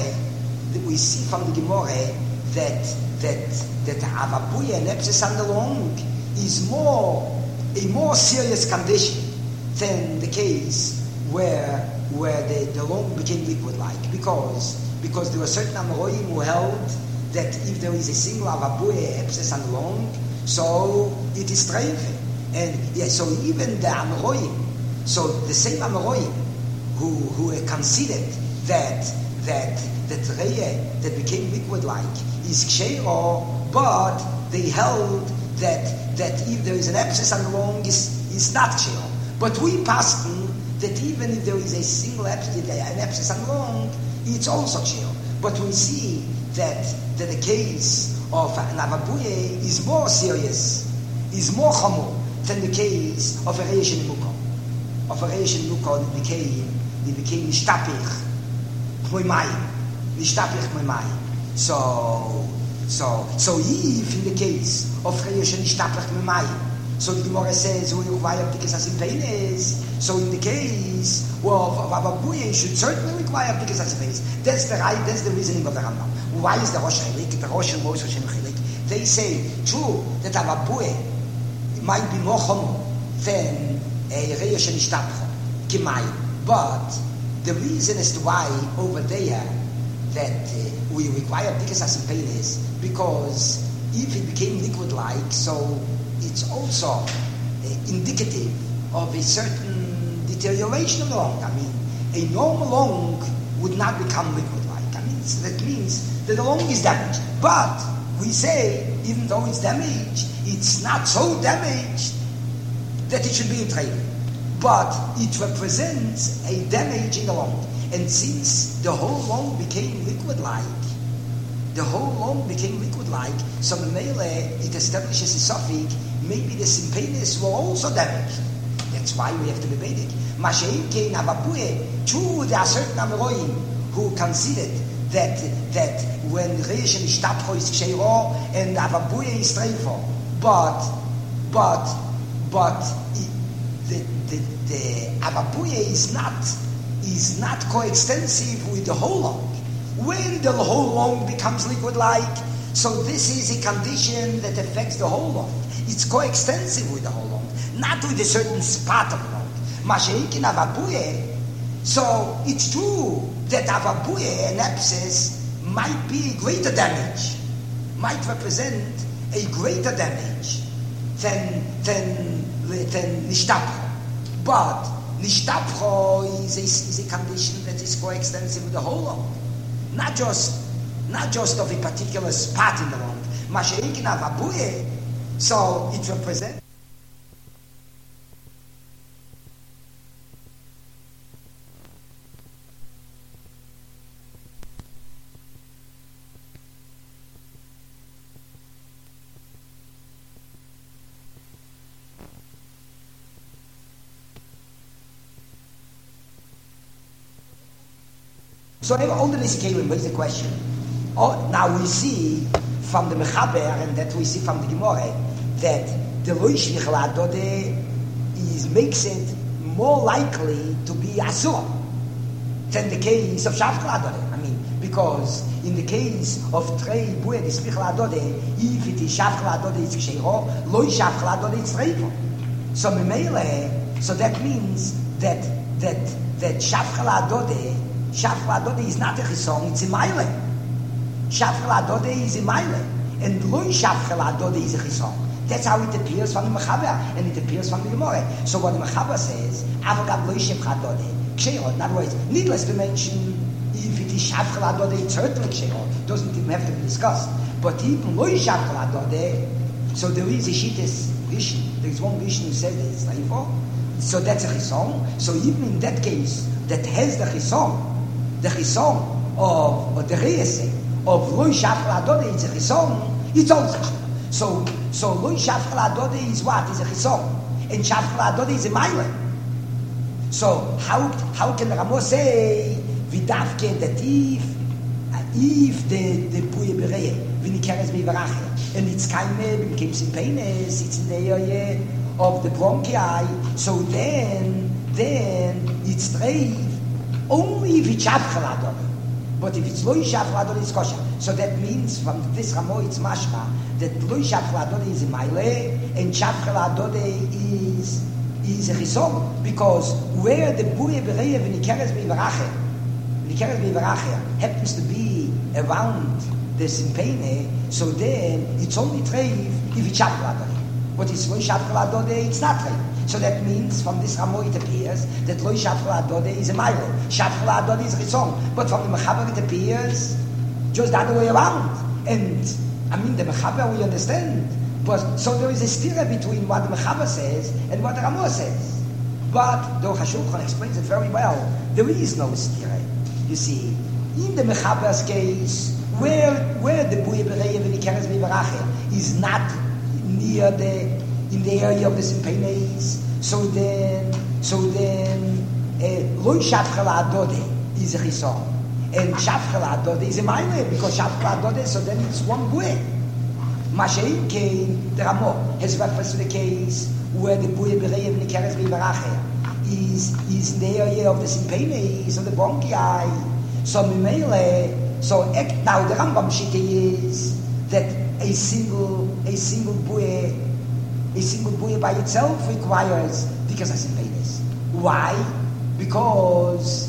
that Avabuya and Epsis on the lung is a more serious condition than the case where the lung became liquid-like, because there were certain Amoraim who held that if there is a single avabuye abscess on the lung, so it is strengthened. And so even the Amoraim, so the same Amoraim who considered that reye that became liquid-like is ksheiro, but they held that if there is an abscess on the lung is not ksheiro. But we passed that even if there is a single abscess on the lung, it's also ksheiro. But we see that the case of an avabuye is more serious, is more chamor than the case of a reish and mukah. Of a reish and mukah, it became nishtapich moimayim. So if in the case of reish and nishtapich moimayim, so the Gemara says we require b'dikas asimpenis. So in the case of avabuye, should certainly require b'dikas asimpenis. That's the reasoning of the Rambam. Why is the Rosh Chelik, the Rosh and Moshe Shem Chelik? They say, true, that Avabuye might be more chomo than a Reish and Ishtapcha, Kimayim. But the reason as to why over there that we require B'dikas Asimpein is because if it became liquid-like, so it's also indicative of a certain deterioration of the lung. I mean, a normal lung would not become liquid-like. I mean, so that means that the lung is damaged. But we say, even though it's damaged, it's not so damaged that it should be in trade. But it represents a damage in the lung. And since the whole lung became liquid-like, so Mele, it establishes a suffix, maybe the simpenis were also damaged. That That's why we have to be Bedic. Masha'inke in Avabuye, true, there are certain Amoroim who considered that when Reish and Ishtapcho is Ksheiro and Avabuye is Streifo, but the Avabuye is not coextensive with the whole long. When the whole long becomes liquid-like, so this is a condition that affects the whole long. It's coextensive with the whole long, not with a certain spot of long. Masha'ik in Avabuye, so it's true that Avabuye and abscess might be greater damage, might represent a greater damage than Nishtapcho. But Nishtapcho is a condition that is coextensive with the whole long. Not just of a particular spot in the long. Masha'ik in Avabuye, so it represents. So all the Nisikelim, what is the question? Oh, now we see from the Mechaber, and that we see from the Gemara, that the Loish Vichel Adode makes it more likely to be Asur than the case of Shavchel Adode. I mean, because in the case of Trei Bued is Vichel Adode, if it is Shavchel Adode, it's Ksheiro, Loish Shavchel Adode, it's Treifo. So Mimele, so that means that Shavchel Adode is not a Chisong, it's a Maile. Shavchel Adode is a Maile, and Loi Shavchel Adode is a Chisong. That's how it appears from the Mechaber, and it appears from the Gemara. So what the Mechaber says, Avogad Loi Shavchel Adode, Ksheiro. In other words, needless to mention, if it is Shavchel Adode, it's certainly Ksheiro. Doesn't even have to be discussed. But even Loi Shavchel Adode, so there is a Shittis Rishon. There is one Rishon who says that it's Leifo. So that's a Chisong. So even in that case, that has the Chisong of the Reese of Loi Shavchel Adode, it's a Chisong, it's also so Loi Shavchel Adode is what? Is a Chisong. And Shavchel Adode is a Maile. So how can the Ramo say Vidavke that if the Puye Bereye Vinikeres Bivarache and it's Kaime Bimkems in Penis, it's in the area of the bronchi, so then it's Treif only if it's Shavchel Adode. But if it's Loi Shavchel Adode, it's kosher. So that means from this Ramo it's mashma that Loi Shavchel Adode is a Maile and Shavchel Adode is a Chisong, because where the Buye Bereya V'Nikeres B'Yivarache happens to be around the Simpene, so then it's only Treif if it's Shavchel Adode. But it's Loi Shavchel Adode, it's not Treif. So that means from this Ramo it appears that Loi Shavchel Adode is a Maile. Shavchel Adode is a Chisong. But from the Mechaber it appears just the other way around. And I mean the Mechaber we understand. But so there is a stira between what the Mechaber says and what the Ramo says. But the Hashulchan explains it very well. There is no stira. You see, in the Mechaber's case, where the Buye Bereya V'Nikeres B'Yivarache is not near in the area of the Simpenes, so then Loi Shavchel Adode is a Chisong, and Shavchel Adode is a Maile, because Shavchel Adode, so then it's one Buye. Mashein Kein, the Ramo has reference to the case where the Buye Bereya V'Nikeres B'Yivarache is in the area of the Simpenes, of the bronchi. So Mimele, so now the Rambam Shita is that a single buoy by itself requires Dikas Asimpedes. Why? Because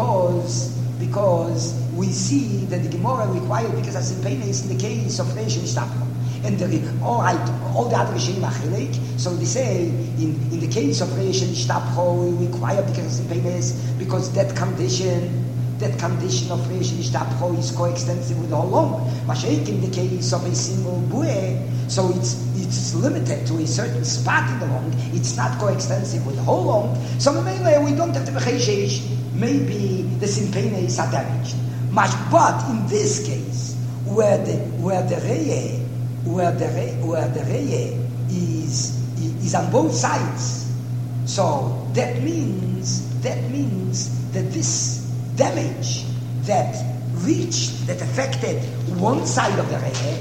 we see that the Gemara requires Dikas Asimpedes in the case of Reish and Ishtapcho. And all the other Rishonim Achilek, so they say in the case of Reish and Ishtapcho we require Dikas Asimpedes because that condition of Reish and Ishtapcho is coextensive with the whole long. Mashiach in the case of a single buoy, so it's limited to a certain spot in the long. It's not coextensive with the whole long. So mainly we don't have to be cheshish. Maybe the simpenes are damaged. But in this case, where the reye is on both sides, So that means that this damage that affected one side of the re'eh,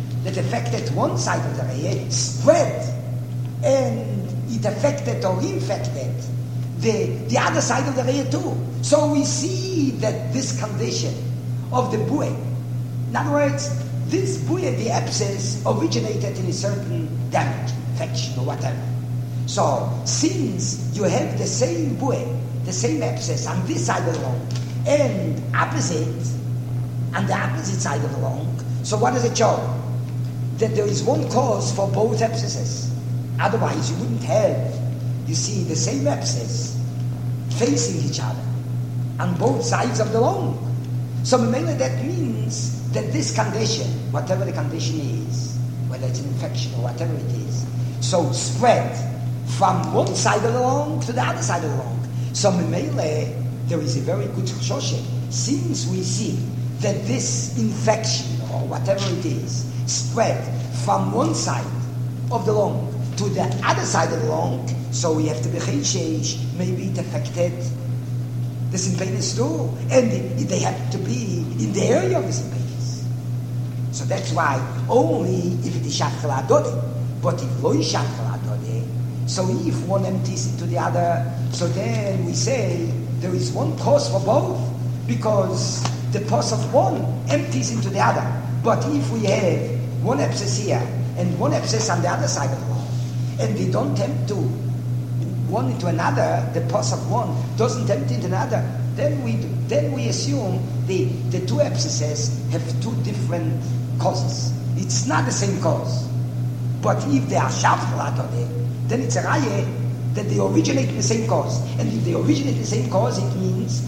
spread, and it affected or infected the other side of the re'eh too. So we see that this condition of the bu'eh, in other words, this bu'eh, the abscess, originated in a certain damage, infection or whatever. So since you have the same bu'eh, the same abscess on this side of the lung, and the opposite side of the lung, so what does it show? That there is one cause for both abscesses. Otherwise you wouldn't have, you see, the same abscess facing each other on both sides of the lung. So mainly that means that this condition, whatever the condition is, whether it's an infection or whatever it is, so it spread from one side of the lung to the other side of the lung. So mainly there is a very good choshen. Since we see that this infection or whatever it is spread from one side of the lung to the other side of the lung, so we have to be cheshesh, maybe it affected the sympathies too, and they have to be in the area of the sympathies. So that's why only if it is shachal adode, but if lo is shachal adode, so if one empties into the other, so then we say there is one cause for both, because the cause of one empties into the other. But if we have one abscess here and one abscess on the other side of the wall, and they don't empty one into another, the pus of one doesn't empty into another, then we assume the two abscesses have two different causes. It's not the same cause. But if they are shaflat, then it's a raya that they originate in the same cause. And if they originate in the same cause, it means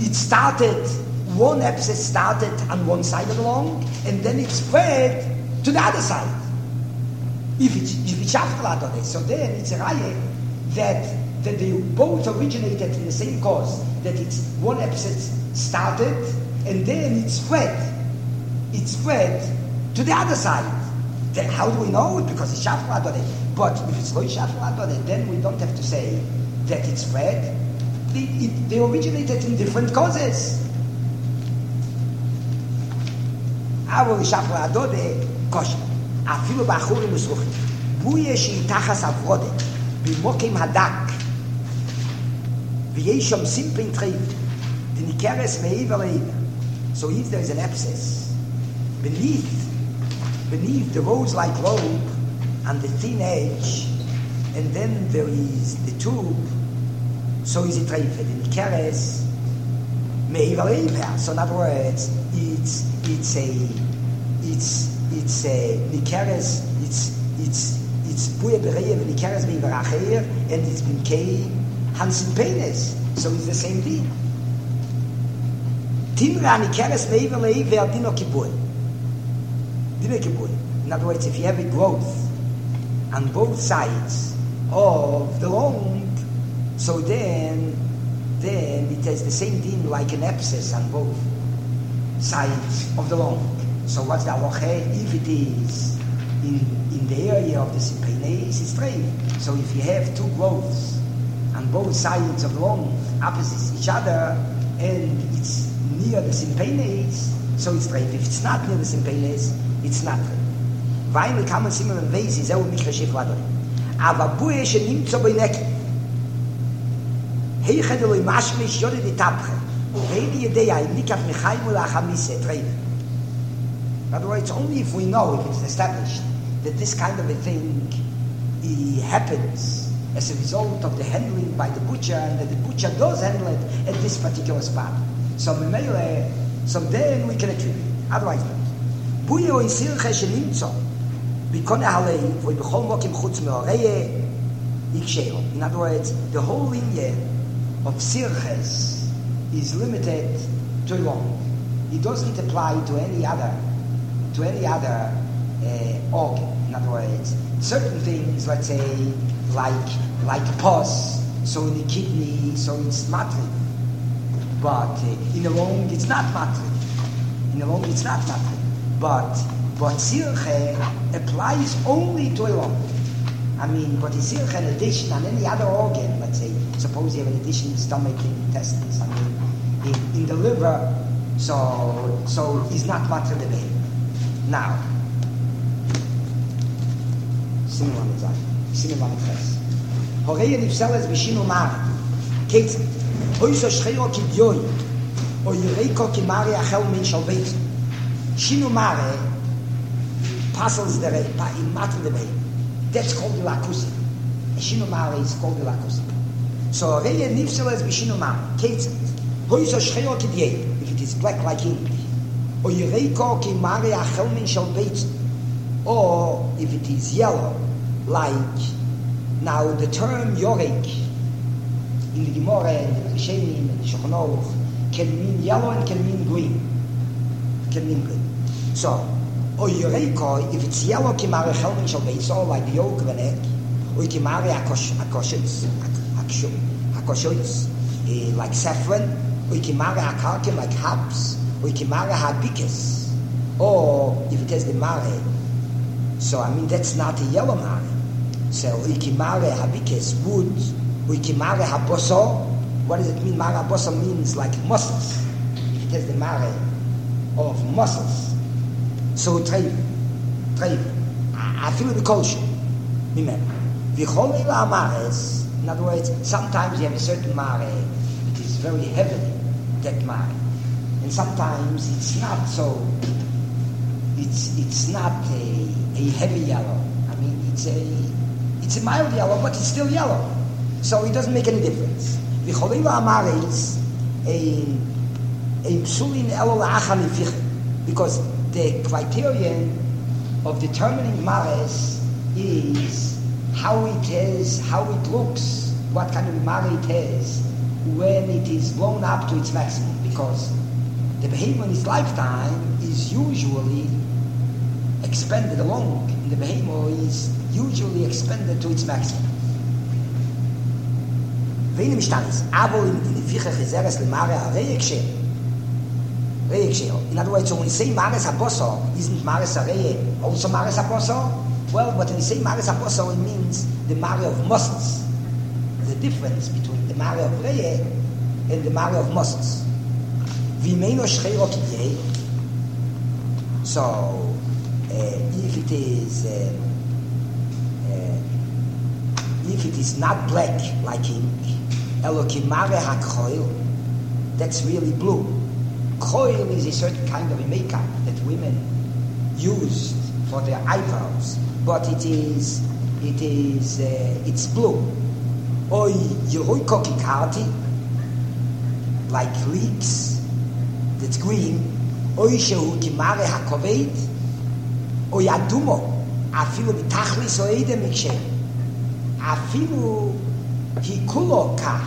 one abscess started on one side of the lung, and then it spread to the other side. If it's shaflat, so then it's a raya that they both originated in the same cause, that it's one abscess started and then it spread to the other side. Then how do we know it? Because it's shaflat. But if it's lo shaflat, then we don't have to say that it spread. They originated in different causes. אבל shaflat kosher. אפילו באחורים מסרוכים. בויה שהיא תחס עברודת. במוקים הדק, ויש שם סימפין טריב, דניקרס מעבר לעבר. So if there is an abscess beneath the rose-like robe and the thin edge, and then there is the tube, so is it treif, דניקרס מעבר לעבר. So in other words, it's ניקרס, it's buye bereye when ikeres be veracher, and it's been kei hansen penis, so it's the same thing. Timra ikeres meivele ver dino kibul. In other words, if you have a growth on both sides of the lung, so then it has the same thing like an abscess on both sides of the lung. So what's the halacha? If it is in the area of the symphanes, it's treif. So if you have two growths on both sides of the lung, opposite each other, and it's near the symphanes, so it's treif. If it's not near the symphanes, it's not treif. Weil kann man immer weiß, ist auch nicht geschickt worden. Aber buhe nimmt so bei Neck. Heiche lo mashmish yode di tapche. Reidi idea nikaf michaim ula chamise treif. In other words, only if we know, if it's established, that this kind of a thing happens as a result of the handling by the butcher, and that the butcher does handle it at this particular spot. So then we can attribute. Otherwise not. Buye o isirche shenimtzo bikone halei v'oi b'chol mokim chutz me'oreye iksheo. In other words, the whole lineage of sirches is limited to long. It doesn't apply to any other organ. In other words, certain things, let's say, like pus, so in the kidney, so it's matri. But in the lung, it's not matri. But sirche applies only to a lung. I mean, but the sirche, in addition, on any other organ, suppose you have an addition stomach intestines, I mean, in the liver, so he's not matter the baby. Now, Sinimon Ches. Horeya nifseles b'shinu mari. Ketz, oiso shcheyo kidyoy, o yireiko kimari achel min shal beitz. Shinu mari passes the rei, in matter the baby. That's called the lakusi. Shinu mari is called the lakusi. So horeya nifseles b'shinu mari. Ketz, oiso shcheyo kidyoy, if it is black like ink. O yireiko kimari achel min shal beitz. Or if it is yellow, like now the term yorek in the Gemara and the Rishonim and the Shulchan Aruch can mean yellow and can mean green. So, or yoreko, if it's yellow, kimari chelmin shal beitzo, like the yolk of an egg, or kimari akoshoitz, like saffron, or kimari akarkim, like hops, or kimari habikis, or if it has the mare. So, I mean, that's not a yellow mare. So, ikimare habikes, wood, ikimare haboso. What does it mean? Mare haboso means like muscles. It has the mare of muscles. So, treiv. I feel the culture. Remember, vichol ila mares. In other words, sometimes you have a certain mare. It is very heavy, that mare. And sometimes it's not so. It's not a heavy yellow. I mean, it's a mild yellow, but it's still yellow. So it doesn't make any difference. V'choleila amaris a psulin elo la'acham ifiche, because the criterion of determining mares is how it is, how it looks, what kind of mare it is when it is blown up to its maximum. Because the behemoth in its lifetime is usually expended along. The behemoth is usually expended to its maximum. In other words, so when you say mares haboso, isn't mares areye also mares haboso? Well, but when you say mares haboso, it means the mare of muscles. The difference between the mare of reye and the mare of muscles. So, if it is not black like ink, elokimare hakroil, that's really blue. Kroil is a certain kind of a makeup that women use for their eyebrows, but it's blue. Oy yeroiko kikarti, like leeks, that's green. Oy shehu kimare hakoveit, oy adumo, afilu bitachlis oide mikshe, afilu hikulo kach.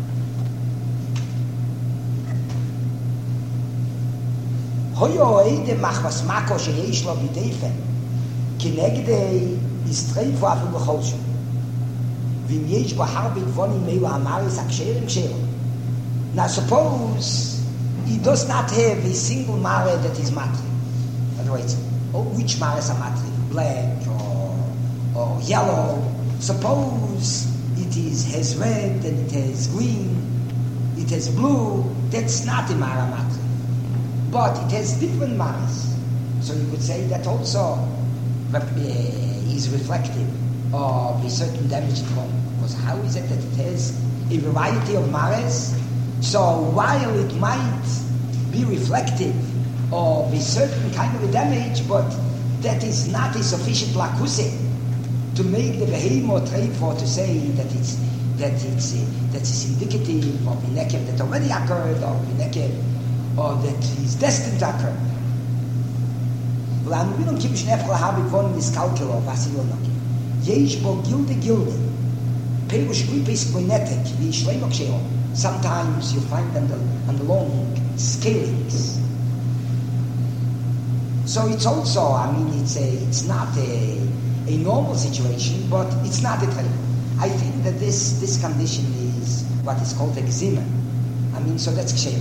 Hoyo oide machvas mako sheyesh lo bideifen, kinegdei istreifu afilu cholshu. Vim yesh bahar bigvoni meilu amaris aksherim sherim. Now suppose he does not have a single mare that is matri. In other words, which mares are matri? Black or yellow. Suppose it has red and it has green, it has blue. That's not a mare matri. But it has different mares. So you could say that also is reflective of a certain damaged bone. Because how is it that it has a variety of mares? So while it might be reflective of a certain kind of a damage, but that is not a sufficient lakuse to make the behemoth treif or to say that it's indicative of a nekev that already occurred, or a nekev or that is destined to occur. Sometimes you find on the long scalings. So it's also, I mean, it's not a normal situation, but it's not a treif. I think that this condition is what is called eczema. I mean, so that's ksheil.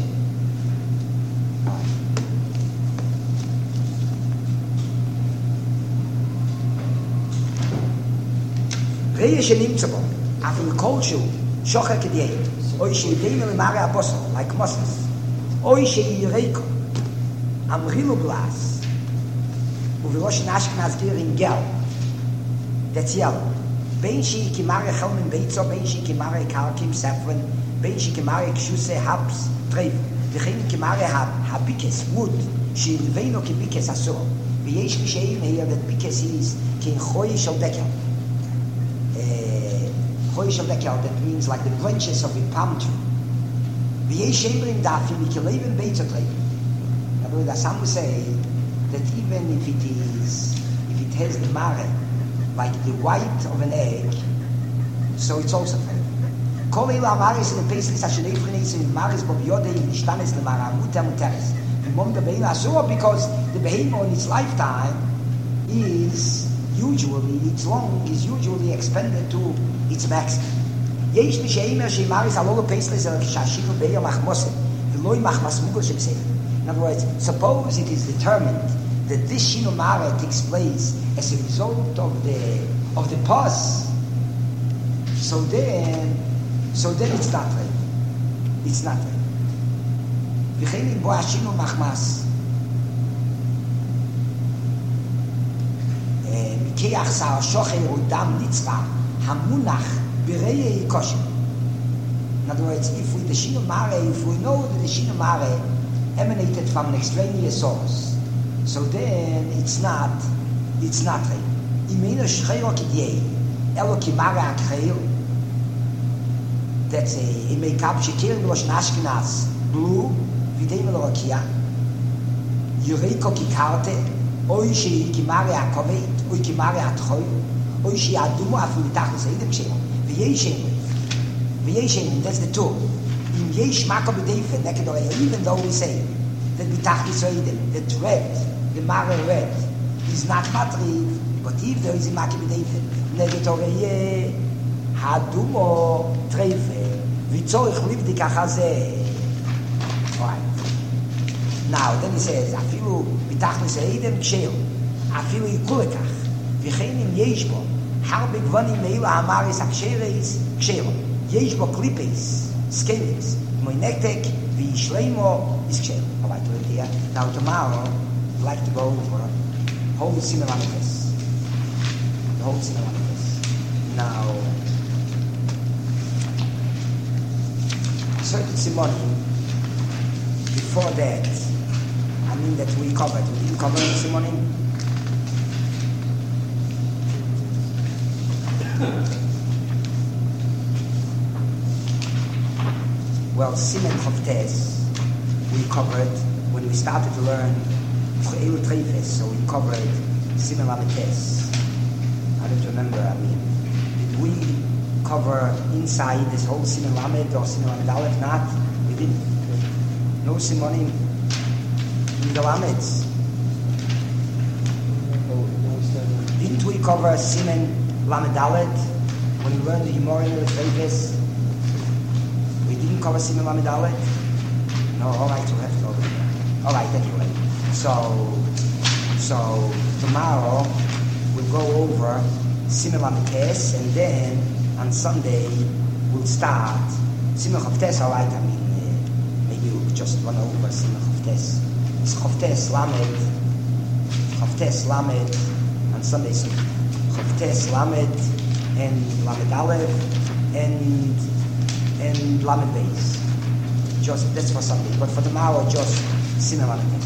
Reya shenimtza bo, after the culture, Shocher Kedei. Oy Sheidei Lemare Apostle, like Moses. Oy Sheireiko. Amrilu Blas. Uvirosh Nashkenaz Gerin Gel. That's yellow. Ben Shi Kimare Chelmen Beitzo, Ben Shi Kimare Kalkim Saffron, Ben Shi Kimare Kshuse Habs, Treif. V'chein Kimare Habikes, wood. She Veino Kibikes Asur. V'yesh Misheim here that Bikes is Kin Choy Shel Dekel. Choy Shel Dekel, that means like the branches of a palm tree. V'yesh Emrim Dafim Mikelevim Beitzo Treif. In other words, some say that even if it has the mare, like the white of an egg, so it's also fair. Kol eila amaris in the Pesach Hashanei Frenes in Maris Bob Yodei in Ishtanes the Mara Muta Muteres. The Mom the Beila Asura, because the behemoth in its lifetime is usually expended to its maximum. Yesh Misheimer Sheimaris Alolo Pesach Shashiva Beya Machmosim V'loi Machmas Mugol Shemsei. In other words, suppose it is determined that this Shino Mara takes place as a result of the pus, so then it's not right. It's not right. V'chein bo Shino Machmas Mikeach Sa Shocher Udam Nitzra Hamunach Birei Kosher. In other words, if we know that the Shino Mara emanated from an extraneous source, so then it's not right. Imena shcheiro kidei elo kimara akheil. That's a makeup shekir losh nashkenaz blue videi melokia. Yureiko kikarte oy she kimara akovet oy kimara atchoy oy she adumo afulitach seidem shelo. V'yeshem, that's the two. In yesh makom b'deifet nekedorei, even though we say that bitach Yisraelim, that red, the mare red, is not matriv, but if there is a makom b'deifet, nekedorei hadumo treife, v'tzorich livdik achazeh. Right. Now, then he says, afilu bitach Yisraelim kshel, afilu yikulekach, v'chein im yesh bo, harbe gvonim meila amaris aksheres kshelo. Yesh bo klipes, scalings. Moinektek, v'yishleimo, is kshelo. All right, we're here. Now tomorrow, I'd like to go over the whole Sinamanikas. The whole Sinamanikas. Now, certain Simonim, before that, I mean that we covered. We didn't cover the Simonim. Well, Simen Chavtes, we covered when we started to learn Chayil Treifes, so we covered Simen Lametes. I don't remember, did we cover inside this whole Simen Lamed or Simen Lamed Aleph? Not, we didn't. No Simonim in the Lameds. Didn't we cover Simen Lamed Aleph when we learned the Gemara in the Treifes? We didn't cover Simen Lamed Aleph? No, all right, so we have to go over there. All right, anyway. So tomorrow we'll go over Simen Lametes, and then on Sunday we'll start Simen Chavtes. All right, maybe we'll just run over Simen Chavtes. It's Chavtes Lamed on Sunday. So Chavtes Lamed and Lamed Aleph and Lamed Beis. Just that's for Sunday, but for tomorrow just Simen Lametes.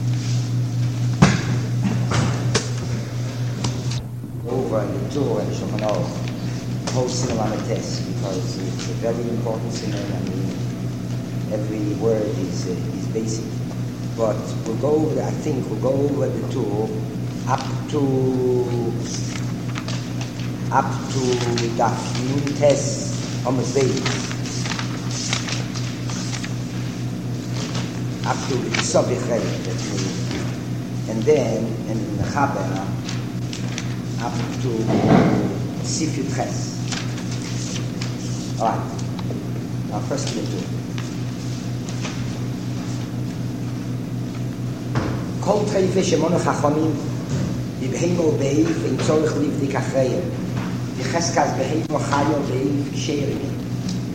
Over in the Torah and Shulchan Aruch, the whole Simen Lametes, because it's a very important Simen. Every word is basic. But we'll go over. I think we'll go over the two up to Daf Nun Tes Amos Beis. Up to Sobich and then in the Chaber up to Sif Yud Ches. All right. Now first we do. Kol Treife Shemonu Chachamim Yibheimu Beif in Tzorich Livdik Achreim Yecheskas Beheimu Chayo Beif Sherim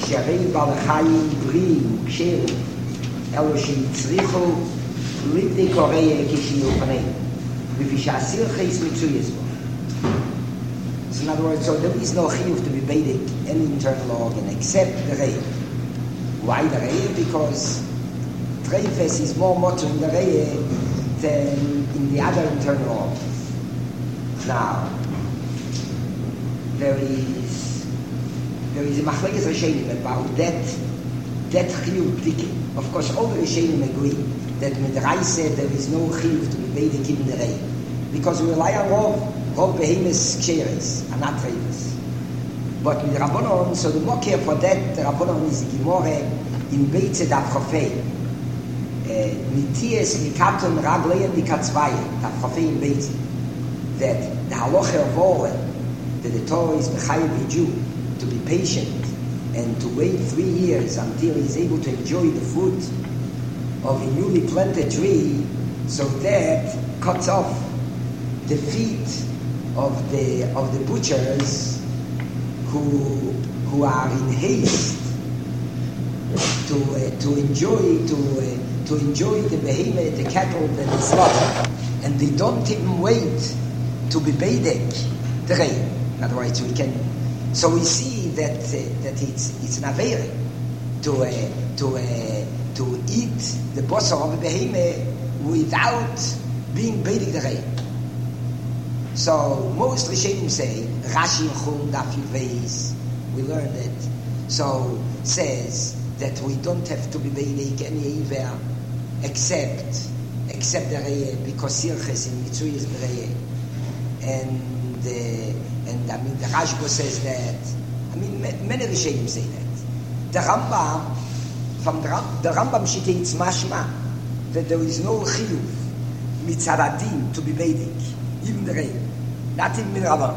שהרי בעל החיים בריאים וכשרים אלו שהצריכו לידי קוראי כשיהיו פניהם לפי שהסיר חייס מצויס בו. So in other words, so there is no chiyuv to be beidik any internal organ except the rei. Why the rei? Because treifes is more motor in the rei than in the other internal organs. Now, there is a machlekes rishonim about that chiyuv dike. Of course, all the rishonim agree that with the Reise there is no chiyuv to be beidik in the rei, because we rely on Rov behemoths ksheres and not treifes. But with Rabbanon, so the more care for that, the Rabbanon is the Gemore in Beitze Daf Chofei. Nitias Mikaton Ragleyen Dikatzvaye Daf Chofei in Beitze. That the halacha of all, that the Torah is mechayev a Jew to be patient and to wait 3 years until he is able to enjoy the fruit of a newly planted tree, so that cuts off the feet of the butchers who are in haste to enjoy the behemoth, the cattle that they slaughter, and they don't even wait to be beidek the rei. In other words, so we see that it's an avera to eat the bosor of a behemoth without being beidek the rei. So most Rishonim say Rashi Chum Daf Yudveis, we learned it. So says that we don't have to be beidek any iver except the rei, because sirches in mitzui is rei. And I mean the Rashba says that. I mean many Rishonim say that. The Rambam shitates mashma that there is no chiyuv mitzaradim to be beidek, even the rei, not even min Rambam.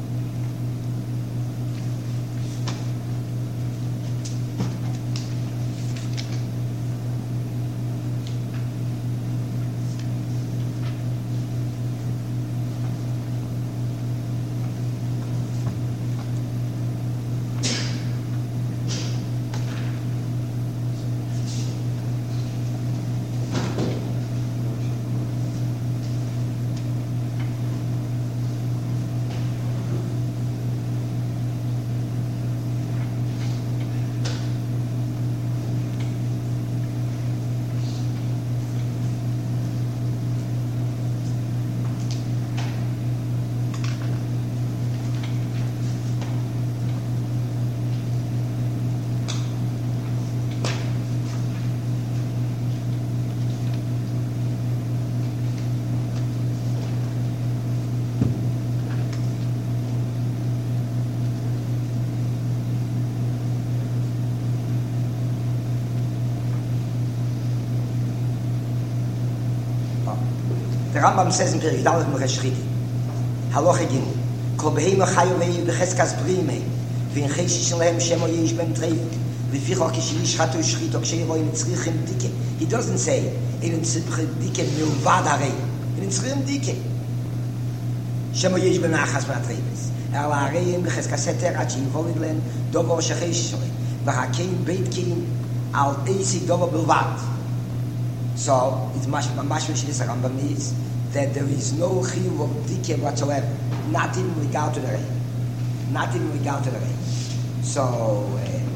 The Rambam says in Perek Daled Meresh Chiti, Halacha Gimel, Kol behemoth chayu v'yeyu b'cheskas b'riyim heim, v'in cheishish lehem shemo yesh b'em treifik, v'ficho k'sheyishchatu shchito k'sheyroim tzrichim dike. He doesn't say, in tzrichim dike milvad harei, in tzrichim dike. Shemo yesh b'em achas b'atreifis. Ela hareim b'cheskas heter ad sheyivolid len dovo shecheishish lehem, v'hakein beit kein al eisik dovo bilvad. So, it's mashma shidis Rambam is that there is no chiyuv of dike whatsoever, not even with regard to the rei. Not even with regard to the rei. So,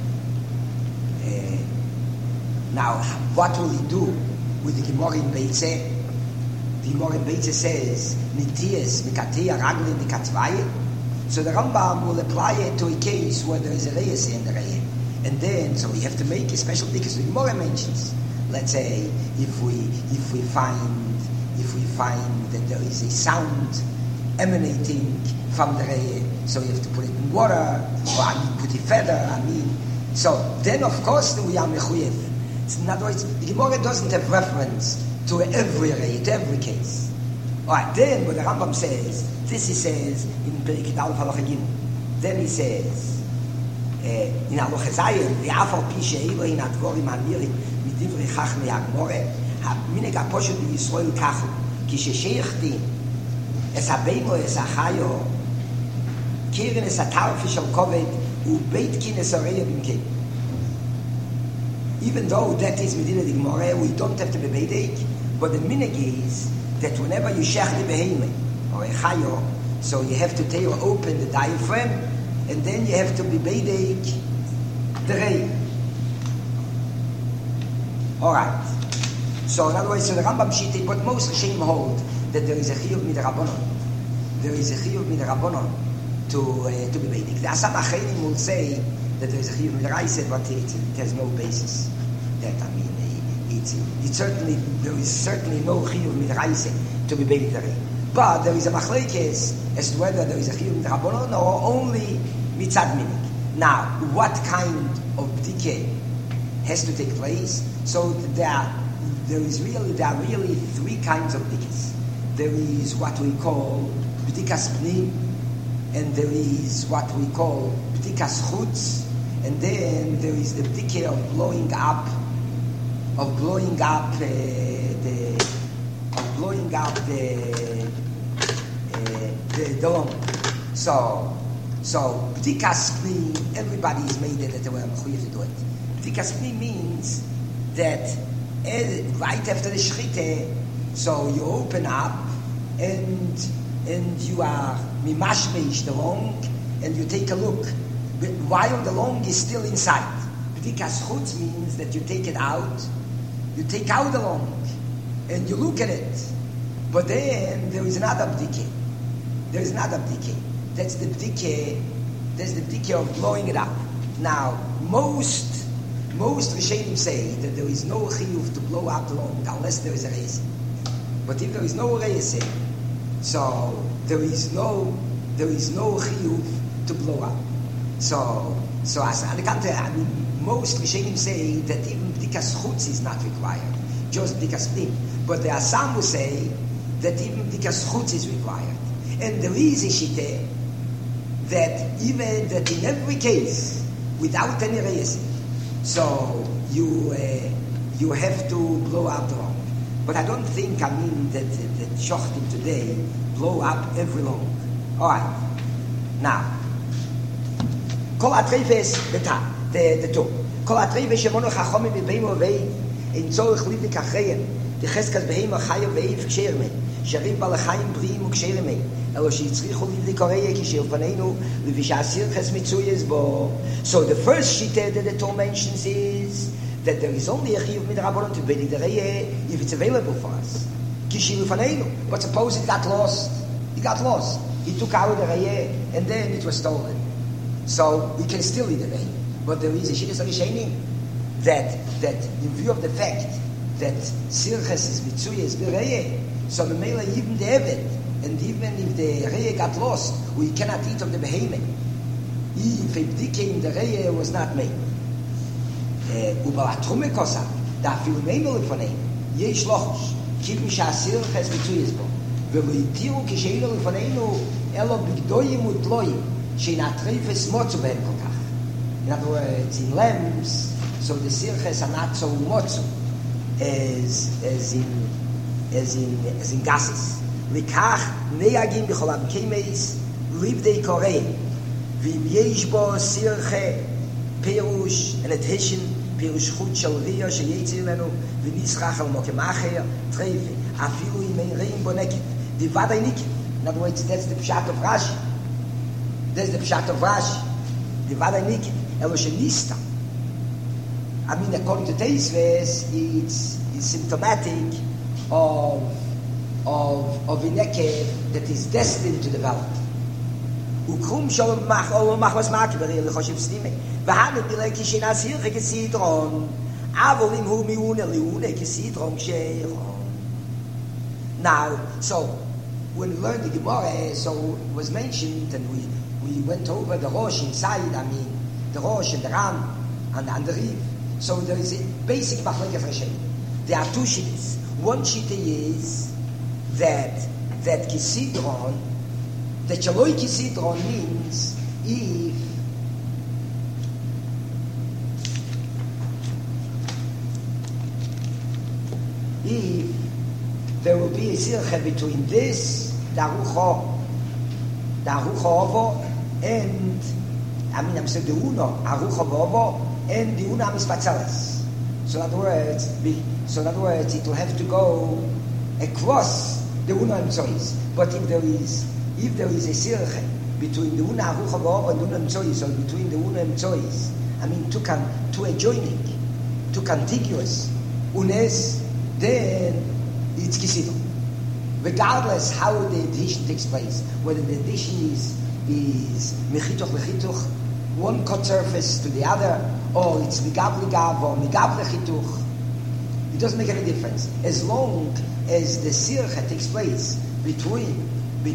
now, what will he do with the Gemara in Beitze? The Gemara in Beitze says, Nitias mikateya ragli dikatzvaye. So the Rambam will apply it to a case where there is a reyes in the rei. And then, so we have to make a special dike. So the Gemara mentions, let's say, if we find that there is a sound emanating from the rei, so you have to put it in water, or put a feather. So then of course we are mechuyev. In other words, the Gemara doesn't have reference to every rei, to every case. All right. Then what the Rambam says, this he says in Perek Daled Halacha Gimel. Then he says in Halacha Zayin, v'afal pi she'elo in advorim hamirim midivri chachmei hagmore, haminig haposhet b'Yisrael kachu, ki shesheichti es habeimo es hachayo, kirin es hatarfi shel koved, ubeit kin es arei b'mkein. even though that is Medina the Gemara, we don't have to be Beidek, but the minig is that whenever you shech the beheme or a chayo, so you have to tear open the diaphragm, and then you have to be Beidek the rei. Alright. So in other words, so the Rambam Shita, but most Rishonim hold that there is a chiyuv midrabanon. There is a chiyuv midrabanon to be Beidek. The Asam Achenim will say that there is a chiyuv midraisa, but it has no basis. That there is certainly no chiyuv midraisa to be Beidek the rei. But there is a machlekes as to whether there is a chiyuv midrabanon or only mitzad minig. Now, what kind of bdike has to take place? So there are really three kinds of bdikas. There is what we call bdikas pnim, and there is what we call bdikas chutz, and then there is the bdike of blowing up the lung. So bdikas pnim, everybody is made that they were mechuyev to do it. Bdikas pnim means that right after the shechita, so you open up and you are mimashmeish the lung, and you take a look, but while the lung is still inside. Bdikas chutz means that you take it out, you take out the lung, and you look at it. But then there is another bdike. There is another bdike. That's the bdike of blowing it up. Now, most Rishonim say that there is no chiyuv to blow up the lung unless there is a reason. But if there is no reason, so there is no chiyuv to blow up. So as on the contrary, I mean, most Rishonim say that even bdikas chutz is not required, just bdikas pnim. But there are some who say that even bdikas chutz is required. And there is a shita that even that in every case, without any reason, so you have to blow up the lung. But I don't think, that shochtim today blow up every lung. All right. Now, kol atrefes the two. Kol atrefes shemono chachomim b'beim ovei in tzorich livik achreim decheskas behem achayev ve'if ksherme shariv balachayim briim uksherme elo shitzrichu livik oreye kisher panenu levisha ches mitzuyes bo. So the first shita that the Torah mentions is that there is only a chiyuv midrabanon to bedi the reye if it's available for us. Kisher panenu. But suppose it got lost. He got lost. He took out the reye and then it was stolen. So we can still eat the reye. But there is a shita rishonim that in view of the fact that sirches is mitzuyes bereye, so the mela even the evet, and even if the reye got lost, we cannot eat of the behemoth. If a bdike in the reye was not made. Ubalatrume kosa, da filu meimel lefonei, yesh lochush, kibim sha'sirches mitzuyes bo, velo yitiru kisheinu lefoneinu, elo bigdoyim utloyim, shein atrefes motzu behem kolkach. In other words, in lambs, so the sirches are not so motzu as in gases. Likach neagim b'cholam kemeis livdei korein v'im yesh bo sirche perush an addition perush chut shel riyah sheyetzir lenu v'nischach al mokem acher trefe afilu im ein reim bo nekit divaday nikit. In other words, that's the pshat of Rashi. That's the pshat of Rashi. Divaday nikit elo shenista. I mean, according to Teisves, it's symptomatic of a nekev that is destined to develop. Ukrum shalom mach was maki b'rei lechoshev stime. V'hanu b'lei kishinas hirche kesidron. Avolim hu miune liune kesidron ksheron. Now, so when we learned the Gemara, so it was mentioned, and we went over the Rosh inside. I mean, the Rosh and the Ram and the Riv. So there is a basic machlekes Rishonim. There are two shittas. One shitta is that kisidron, that shaloi kisidron means if there will be a sirche between this, the arucha ovo, and the uno, arucha ovo, and the una mispatzeles. So in other words, it will have to go across the Una Emtsois. But if there is a sirche between the Una Arucha V'Oba and the Una Emtsois, or between the Una Emtsois, two adjoining, two contiguous Unes, then it's Kisidon. Regardless how the addition takes place, whether the addition is Mechitoch Lechitoch, one cut surface to the other, or it's Migav Ligav or Migav Lechitoch, it doesn't make any difference. As long as the Sircha takes place between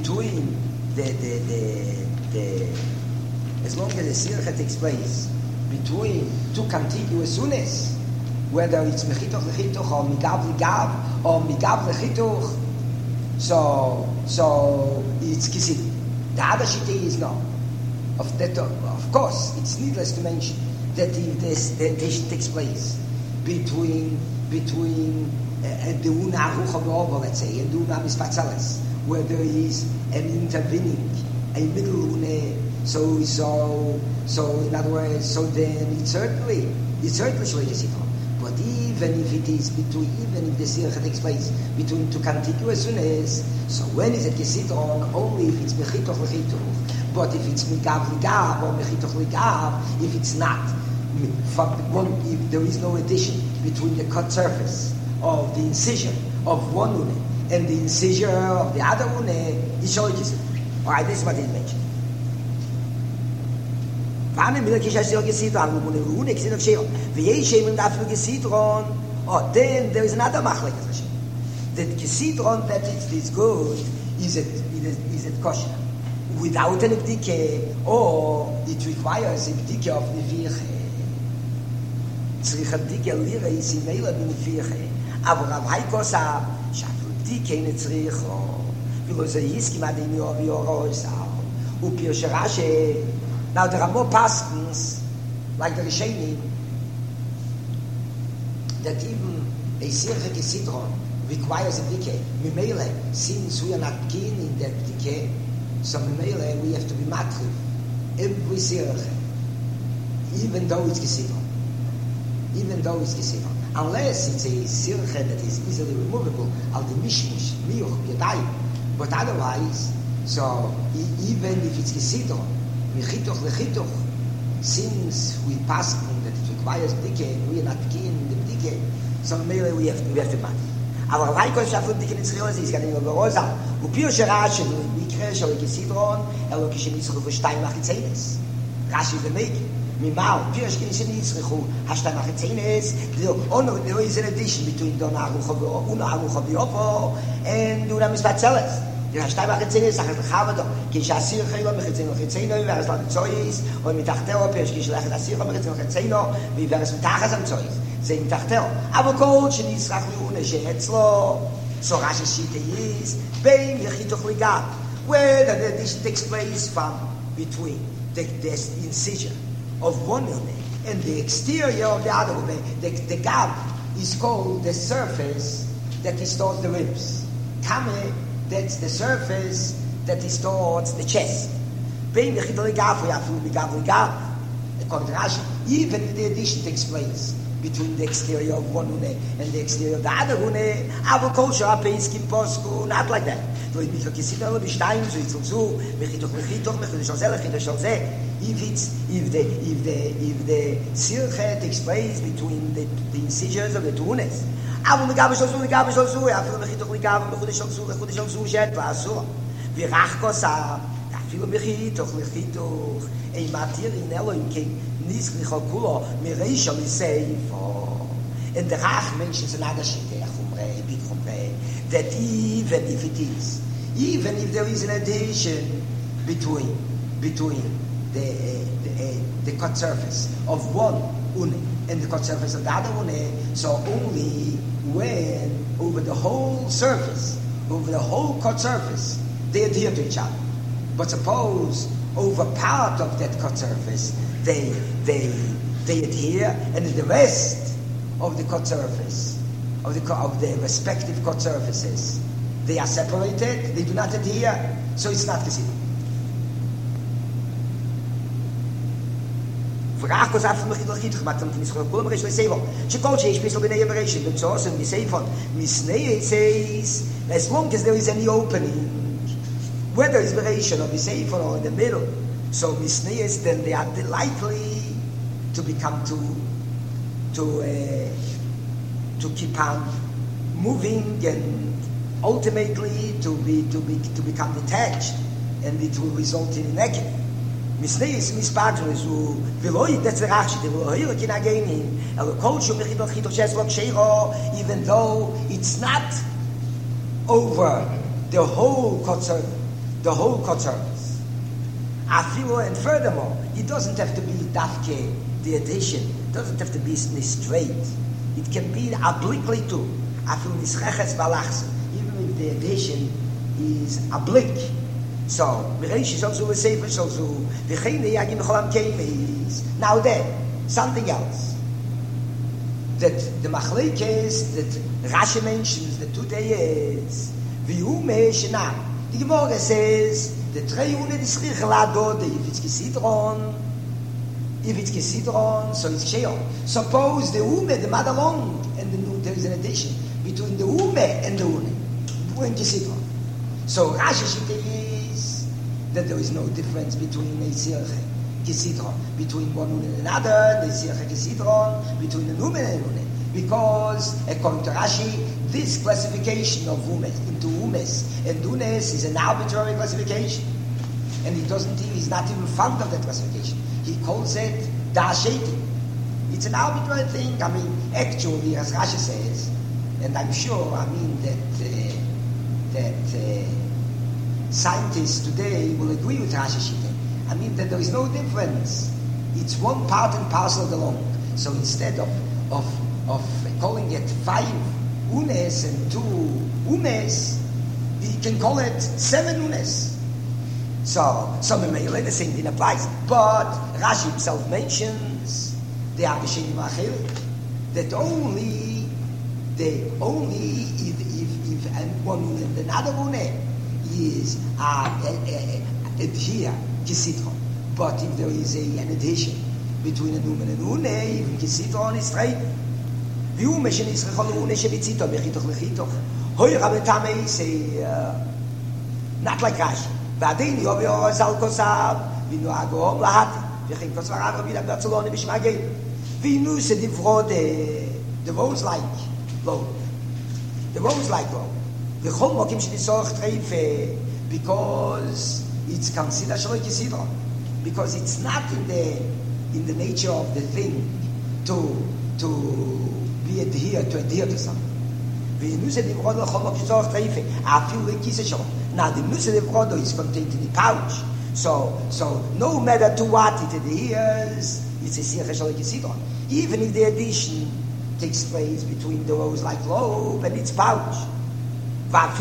as long as the Sircha takes place between two contiguous Unes, whether it's Mechitoch Lechitoch or Migav Ligav or Migav Lechitoch, so it's Kisid. The other shita is no. Of course, it's needless to mention that if the addition takes place between the Una Arucha V'Oba, let's say, and the Una Mispatzeles, where there is an intervening, a middle Una, so in other words, so then it's certainly Shloike Sifra. But even if the Sircha takes place between two contiguous Unes, so when is it Kesidron? Only if it's Mechitoch Lechitoch. But if it's Migav Ligav or Mechitoch Ligav, if it's not, if there is no addition between the cut surface of the incision of one Une and the incision of the other Une, it's Shloike Sifra. Alright, this is what it mentioned. Then there is another machlekes. That Kisidron that it is good, is it kosher? Without an bdike, or it requires a bdike of neviche. Tzricha bdike lira is in meila b'neviche. Aber Rav Heiko sa, shafu bdike netzricho, v'lo ze yiski madin yov yorosa, upir sherashe. Now there are more paskins, like the Rishonim, that even a Sircha Kesidron requires a decay. Mimele, since we are not keen in that decay, so Mimele, we have to be matriv every Sircha, even though it's Kesidron. Unless it's a Sircha that is easily removable, al the Mishmush, Miyuch, Yadayim. But otherwise, so even if it's Kesidron, Mechitoch Lechitoch, since we pass on that it requires decay, we are not keen in the decay, so maybe we have to match. Aber Raiko Shafu Dike Nitzril is getting over Rosa. Upir Sherash, Mikre, Shal Kesidron, Elo Kishinitzu Stein Machitzenes. Rashi the make. Mimal, Pir Kishinitzu, Hashtag Machitzenes. There is an addition between Una Arucha V'Oba and Una Mispatzeles. Der Steiber Rezene sagt Chavado, Kishasir Khilo Mechitzeno Chitzeno, wer es lang Zois und mit Tachtero Pesh Kishlach Asir Mechitzeno Chitzeno, wie wer es mit Tachas am Zois. Sei mit Tachtero. Aber Coach in Israel Une Shetzlo, so Rashi Shite is, Bein Yechitoch Ligat, where the addition takes place from between the incision of one Une and the exterior of the other Une. The gap is called the surface that distorts the ribs. Kame, that's the surface that distorts the chest. According to Rashi, even if the addition takes place between the exterior of one Une and the exterior of the other Une, our culture not like that. If the sirche takes place between the incisions of the two Unes, אבל לגבי של זו, אפילו מחיתוך לגבי, בחודש של זו, שאת ואסור. ורחקוס, אפילו מחיתוך, אין מתירים אלוהים, כי נסליחו כולו, מרישו לסייפו. And the Rach mentions another shiteh, big chumrei, that even if it is, even if there is an addition between the cut surface of one Une and the cut surface of the other Une, so only when over the whole cut surface, they adhere to each other. But suppose over part of that cut surface, they adhere, and the rest of the cut surface, of the respective cut surfaces, they are separated, they do not adhere, so it's not considered. Vrach was after Mechidl Chidch, but from Israel Kulam Resh Lesevo. She called she Bishel B'nei Yemeresh, the Tzos and Misefon. Misnei says, as long as there is any opening, whether it's Bereishon or Misefon or in the middle, so Misnei then they are likely to become to keep on moving and ultimately to become detached, and it will result in naked. Misneis mispatron zu veloy detzerach de veloy kin again el kolshu mechidol chidol sheslok sheiro, even though it's not over the whole kotzer, afilo, and furthermore it doesn't have to be dafke, the addition doesn't have to be straight, it can be obliquely too, afilo nisreches balachs, even if the addition is oblique. So, Miresh is also a safer, so the Chene Yagim Cholam came is now there, something else. That the Machlekes that Rashi mentions, the 2 days, Viume Shena. The Gemara says the Treyune Dischich Ladode, if it's Kisidron, so it's Sheol. Suppose the Ume, the Madalong, and there is an addition between the Ume and the Une, when Kisidron. So Rashi Shite that there is no difference between Neisirche Kisidron, between one Nun and another, Neisirche Kisidron, between the Nun and Nun. Because, according to Rashi, this classification of Umes into Umes and Dunes is an arbitrary classification. And he's not even fond of that classification. He calls it Da'asheti. It's an arbitrary thing. I mean, actually, as Rashi says, and I'm sure, that scientists today will agree with Rashi Shita. I mean that there is no difference. It's one part and parcel of the long. So instead of calling it 5 unes and 2 umes, he can call it 7 unes. So the same thing applies. But Rashi himself mentions the Abisheni Machel that only if one une and another une is adhere Kisidron. But if there is an addition between a Numen and Une, even Kisidron is straight. Viume shenisrechol Une shebitzito mechitoch lechitoch. Hoy Rabetame say not like Rashi. V'adein yovi zal kosav v'nu agom lahati v'chin kosvar agom v'ilak b'atzoloni b'shmagel v'inu se divro the rose like low. The rose like low. V'chol mokim shenisorach treife, because it's considered shaloi kisidron, because it's not in the nature of the thing to be adhere to something. V'nuse divrod v'chol mokim shenisorach treife afil lekise shalom. Now the nuse divrodo is contained in the pouch, so no matter to what it adheres, it's a sirche shaloi kisidron. Even if the addition takes place between the rose like lobe and its pouch. So I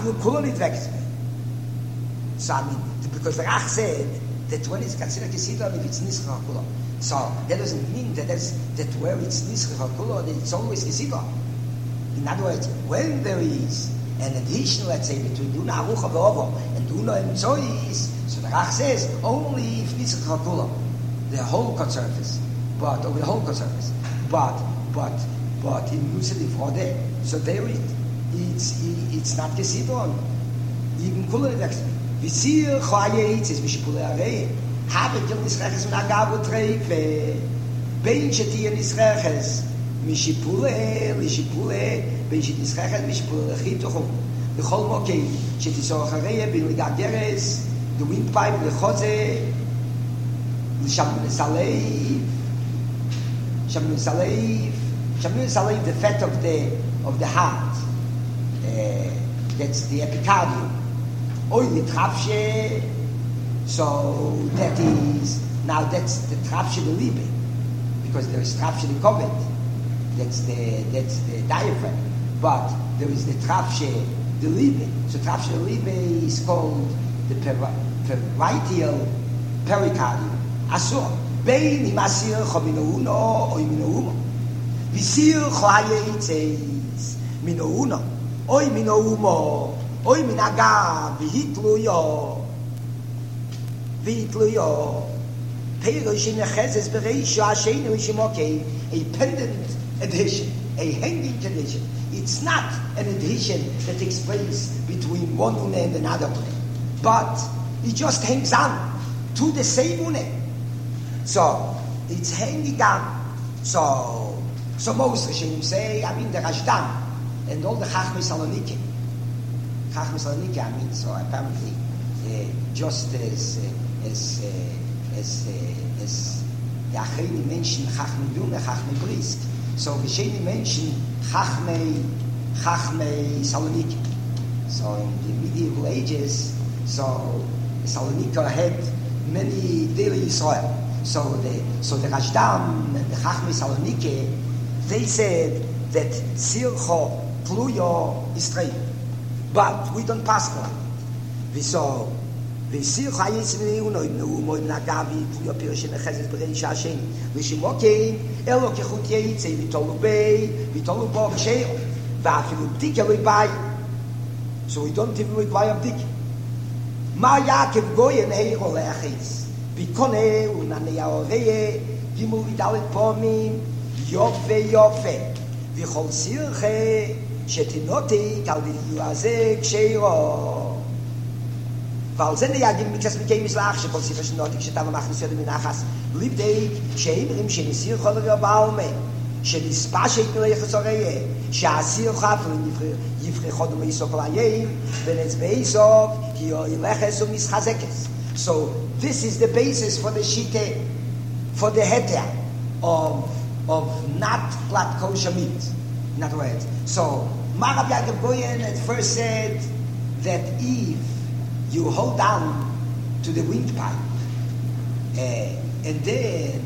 mean, because the Rach said that when it's considered Kisidron, if it's Nischach Kulo. So that doesn't mean that where it's Nischach Kulo, that it's always Kisidron. In other words, when there is an addition, let's say, between Duna Arucha Ve'ovo and Duna and Zois, so the Rach says only if Nischach Kulo, the whole cut surface, but in Nusa Divrodeh, so there it's not Kisidron. Even cooler next. Visir Chayetz is Mishipule Arei. Have it in Israelis and Agavu Treife. Bein Sheti in Israelis. Mishipule, Bein Sheti Israelis, Mishipule Chitochum. The whole Mokei, Sheti Soracharei, Bein Ligageres, the windpipe, the Choze, the Shamune Salev, the fat of the heart. That's the epicardium. Oily trapshe, so that's the trapshe the libe, because there is trapshe the kovet, that's the diaphragm, but there is the trapshe the libe. So trapshe the libe is called the parietal pericardium. Asur bein imasir chominouno or iminoumo. Visir choayeitzeis minouno or iminoumo. Oy minaga vihitluyo A pendant adhesion, a hanging condition. It's not an adhesion that takes place between one une and another une, but it just hangs on to the same une. So it's hanging on. So most Rishonim say, I mean the Rashdan and all the Chachmei Saloniki. Chachmei Saloniki, I mean, so apparently just as the Achreini mention Chachmei Dune, Chachmei Brisk. So Rishonim mention Chachmei Saloniki. So in the medieval ages, so Salonika had many daily Israel. So the Rashdan and the Chachmei Saloniki, they said that Sircho Pluyo is straight, but we don't pass on. We saw the Sircho Hayis Moid Nagavi Pluyo Pirosh and Chesed Berei Shashin. We shimoke Elo Kechut Yeitze Vitolu Bay Vitolu Bo Sheil Vafilu Dike Ribai. So we don't even require Dike. Ma Yaakov Goyen Heiro Leachis. Bikone unane yaoreye gimul vidalet pomim yofe vichol sirche shetinoti kaldi yuaze ksheiro valzene yagim mikas mikay mislach shekol sirche shenoti kshetava machnis yodem minachas libdeik sheimrim shenisir chol rabalme shenispashet milechsoreye sheasir chafrin yifre chodom yisokolayim benetz beisov hiyo ileches umischazekes. So this is the basis for the shite, for the heter of not plat kosher meat. In other words, so Marav Yaakov Goyen at first said that if you hold on to the windpipe and then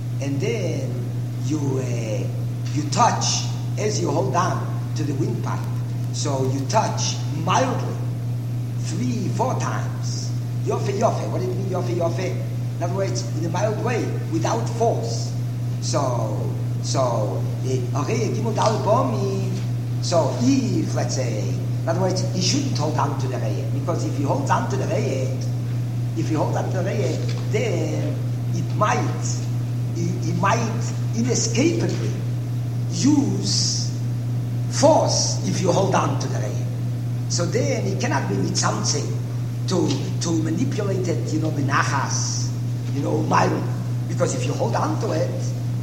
you touch as you hold on to the windpipe, so you touch mildly 3-4 times. Yofe. What do you mean yofe? In other words, in a mild way, without force. So if, let's say, in other words, he shouldn't hold on to the reye, because if he holds on to the reye, then it might inescapably use force if you hold on to the reye. So then he cannot be mitzamtzeh to manipulate it, binachas, mildly. Because if you hold on to it,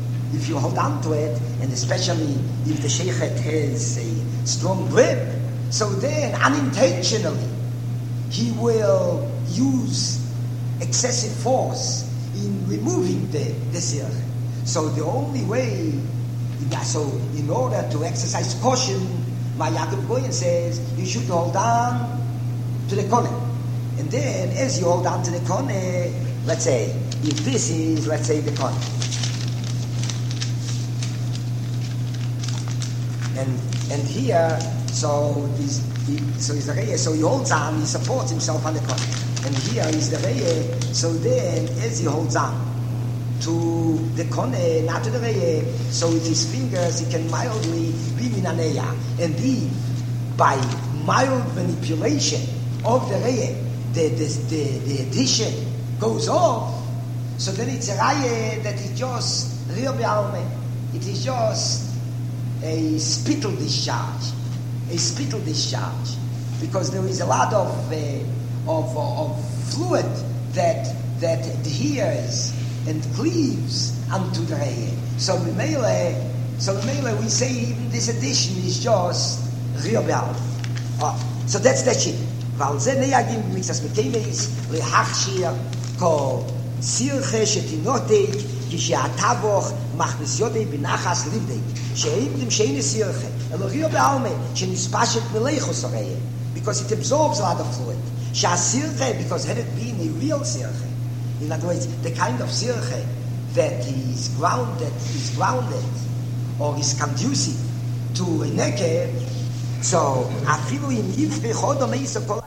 and especially if the sheikhet has a strong grip, so then unintentionally he will use excessive force in removing the sirch. So the only way, so in order to exercise caution, my Yaakov Goyen says you should hold on to the kohen. And then, as you hold on to the kone, let's say, if this is, let's say, the kone, and here, so he holds on, he supports himself on the kone, and here is the reye. So then, as he holds on to the kone, not to the reye, so with his fingers he can mildly be minaneya, and if by mild manipulation of the reye, the addition goes off, so then it's a raya that is just real be'alme. It is just a spittle discharge, because there is a lot of fluid that adheres and cleaves onto the raya. So Mimele we say even this addition is just real be'alme. So that's that shit. Weil ze neyagim mixas mekemes lehachshir ko sirche shetinote kishatavoch machnis yodei binachas livdei sheim dem sheine sirche elorio bealme shenispashet melechos areye, because it absorbs a lot of fluid. Shasirche, because had it been a real sirche, in other words, the kind of sirche that is grounded or is conducive to a neked. So afilu im yifre chodom eisa kol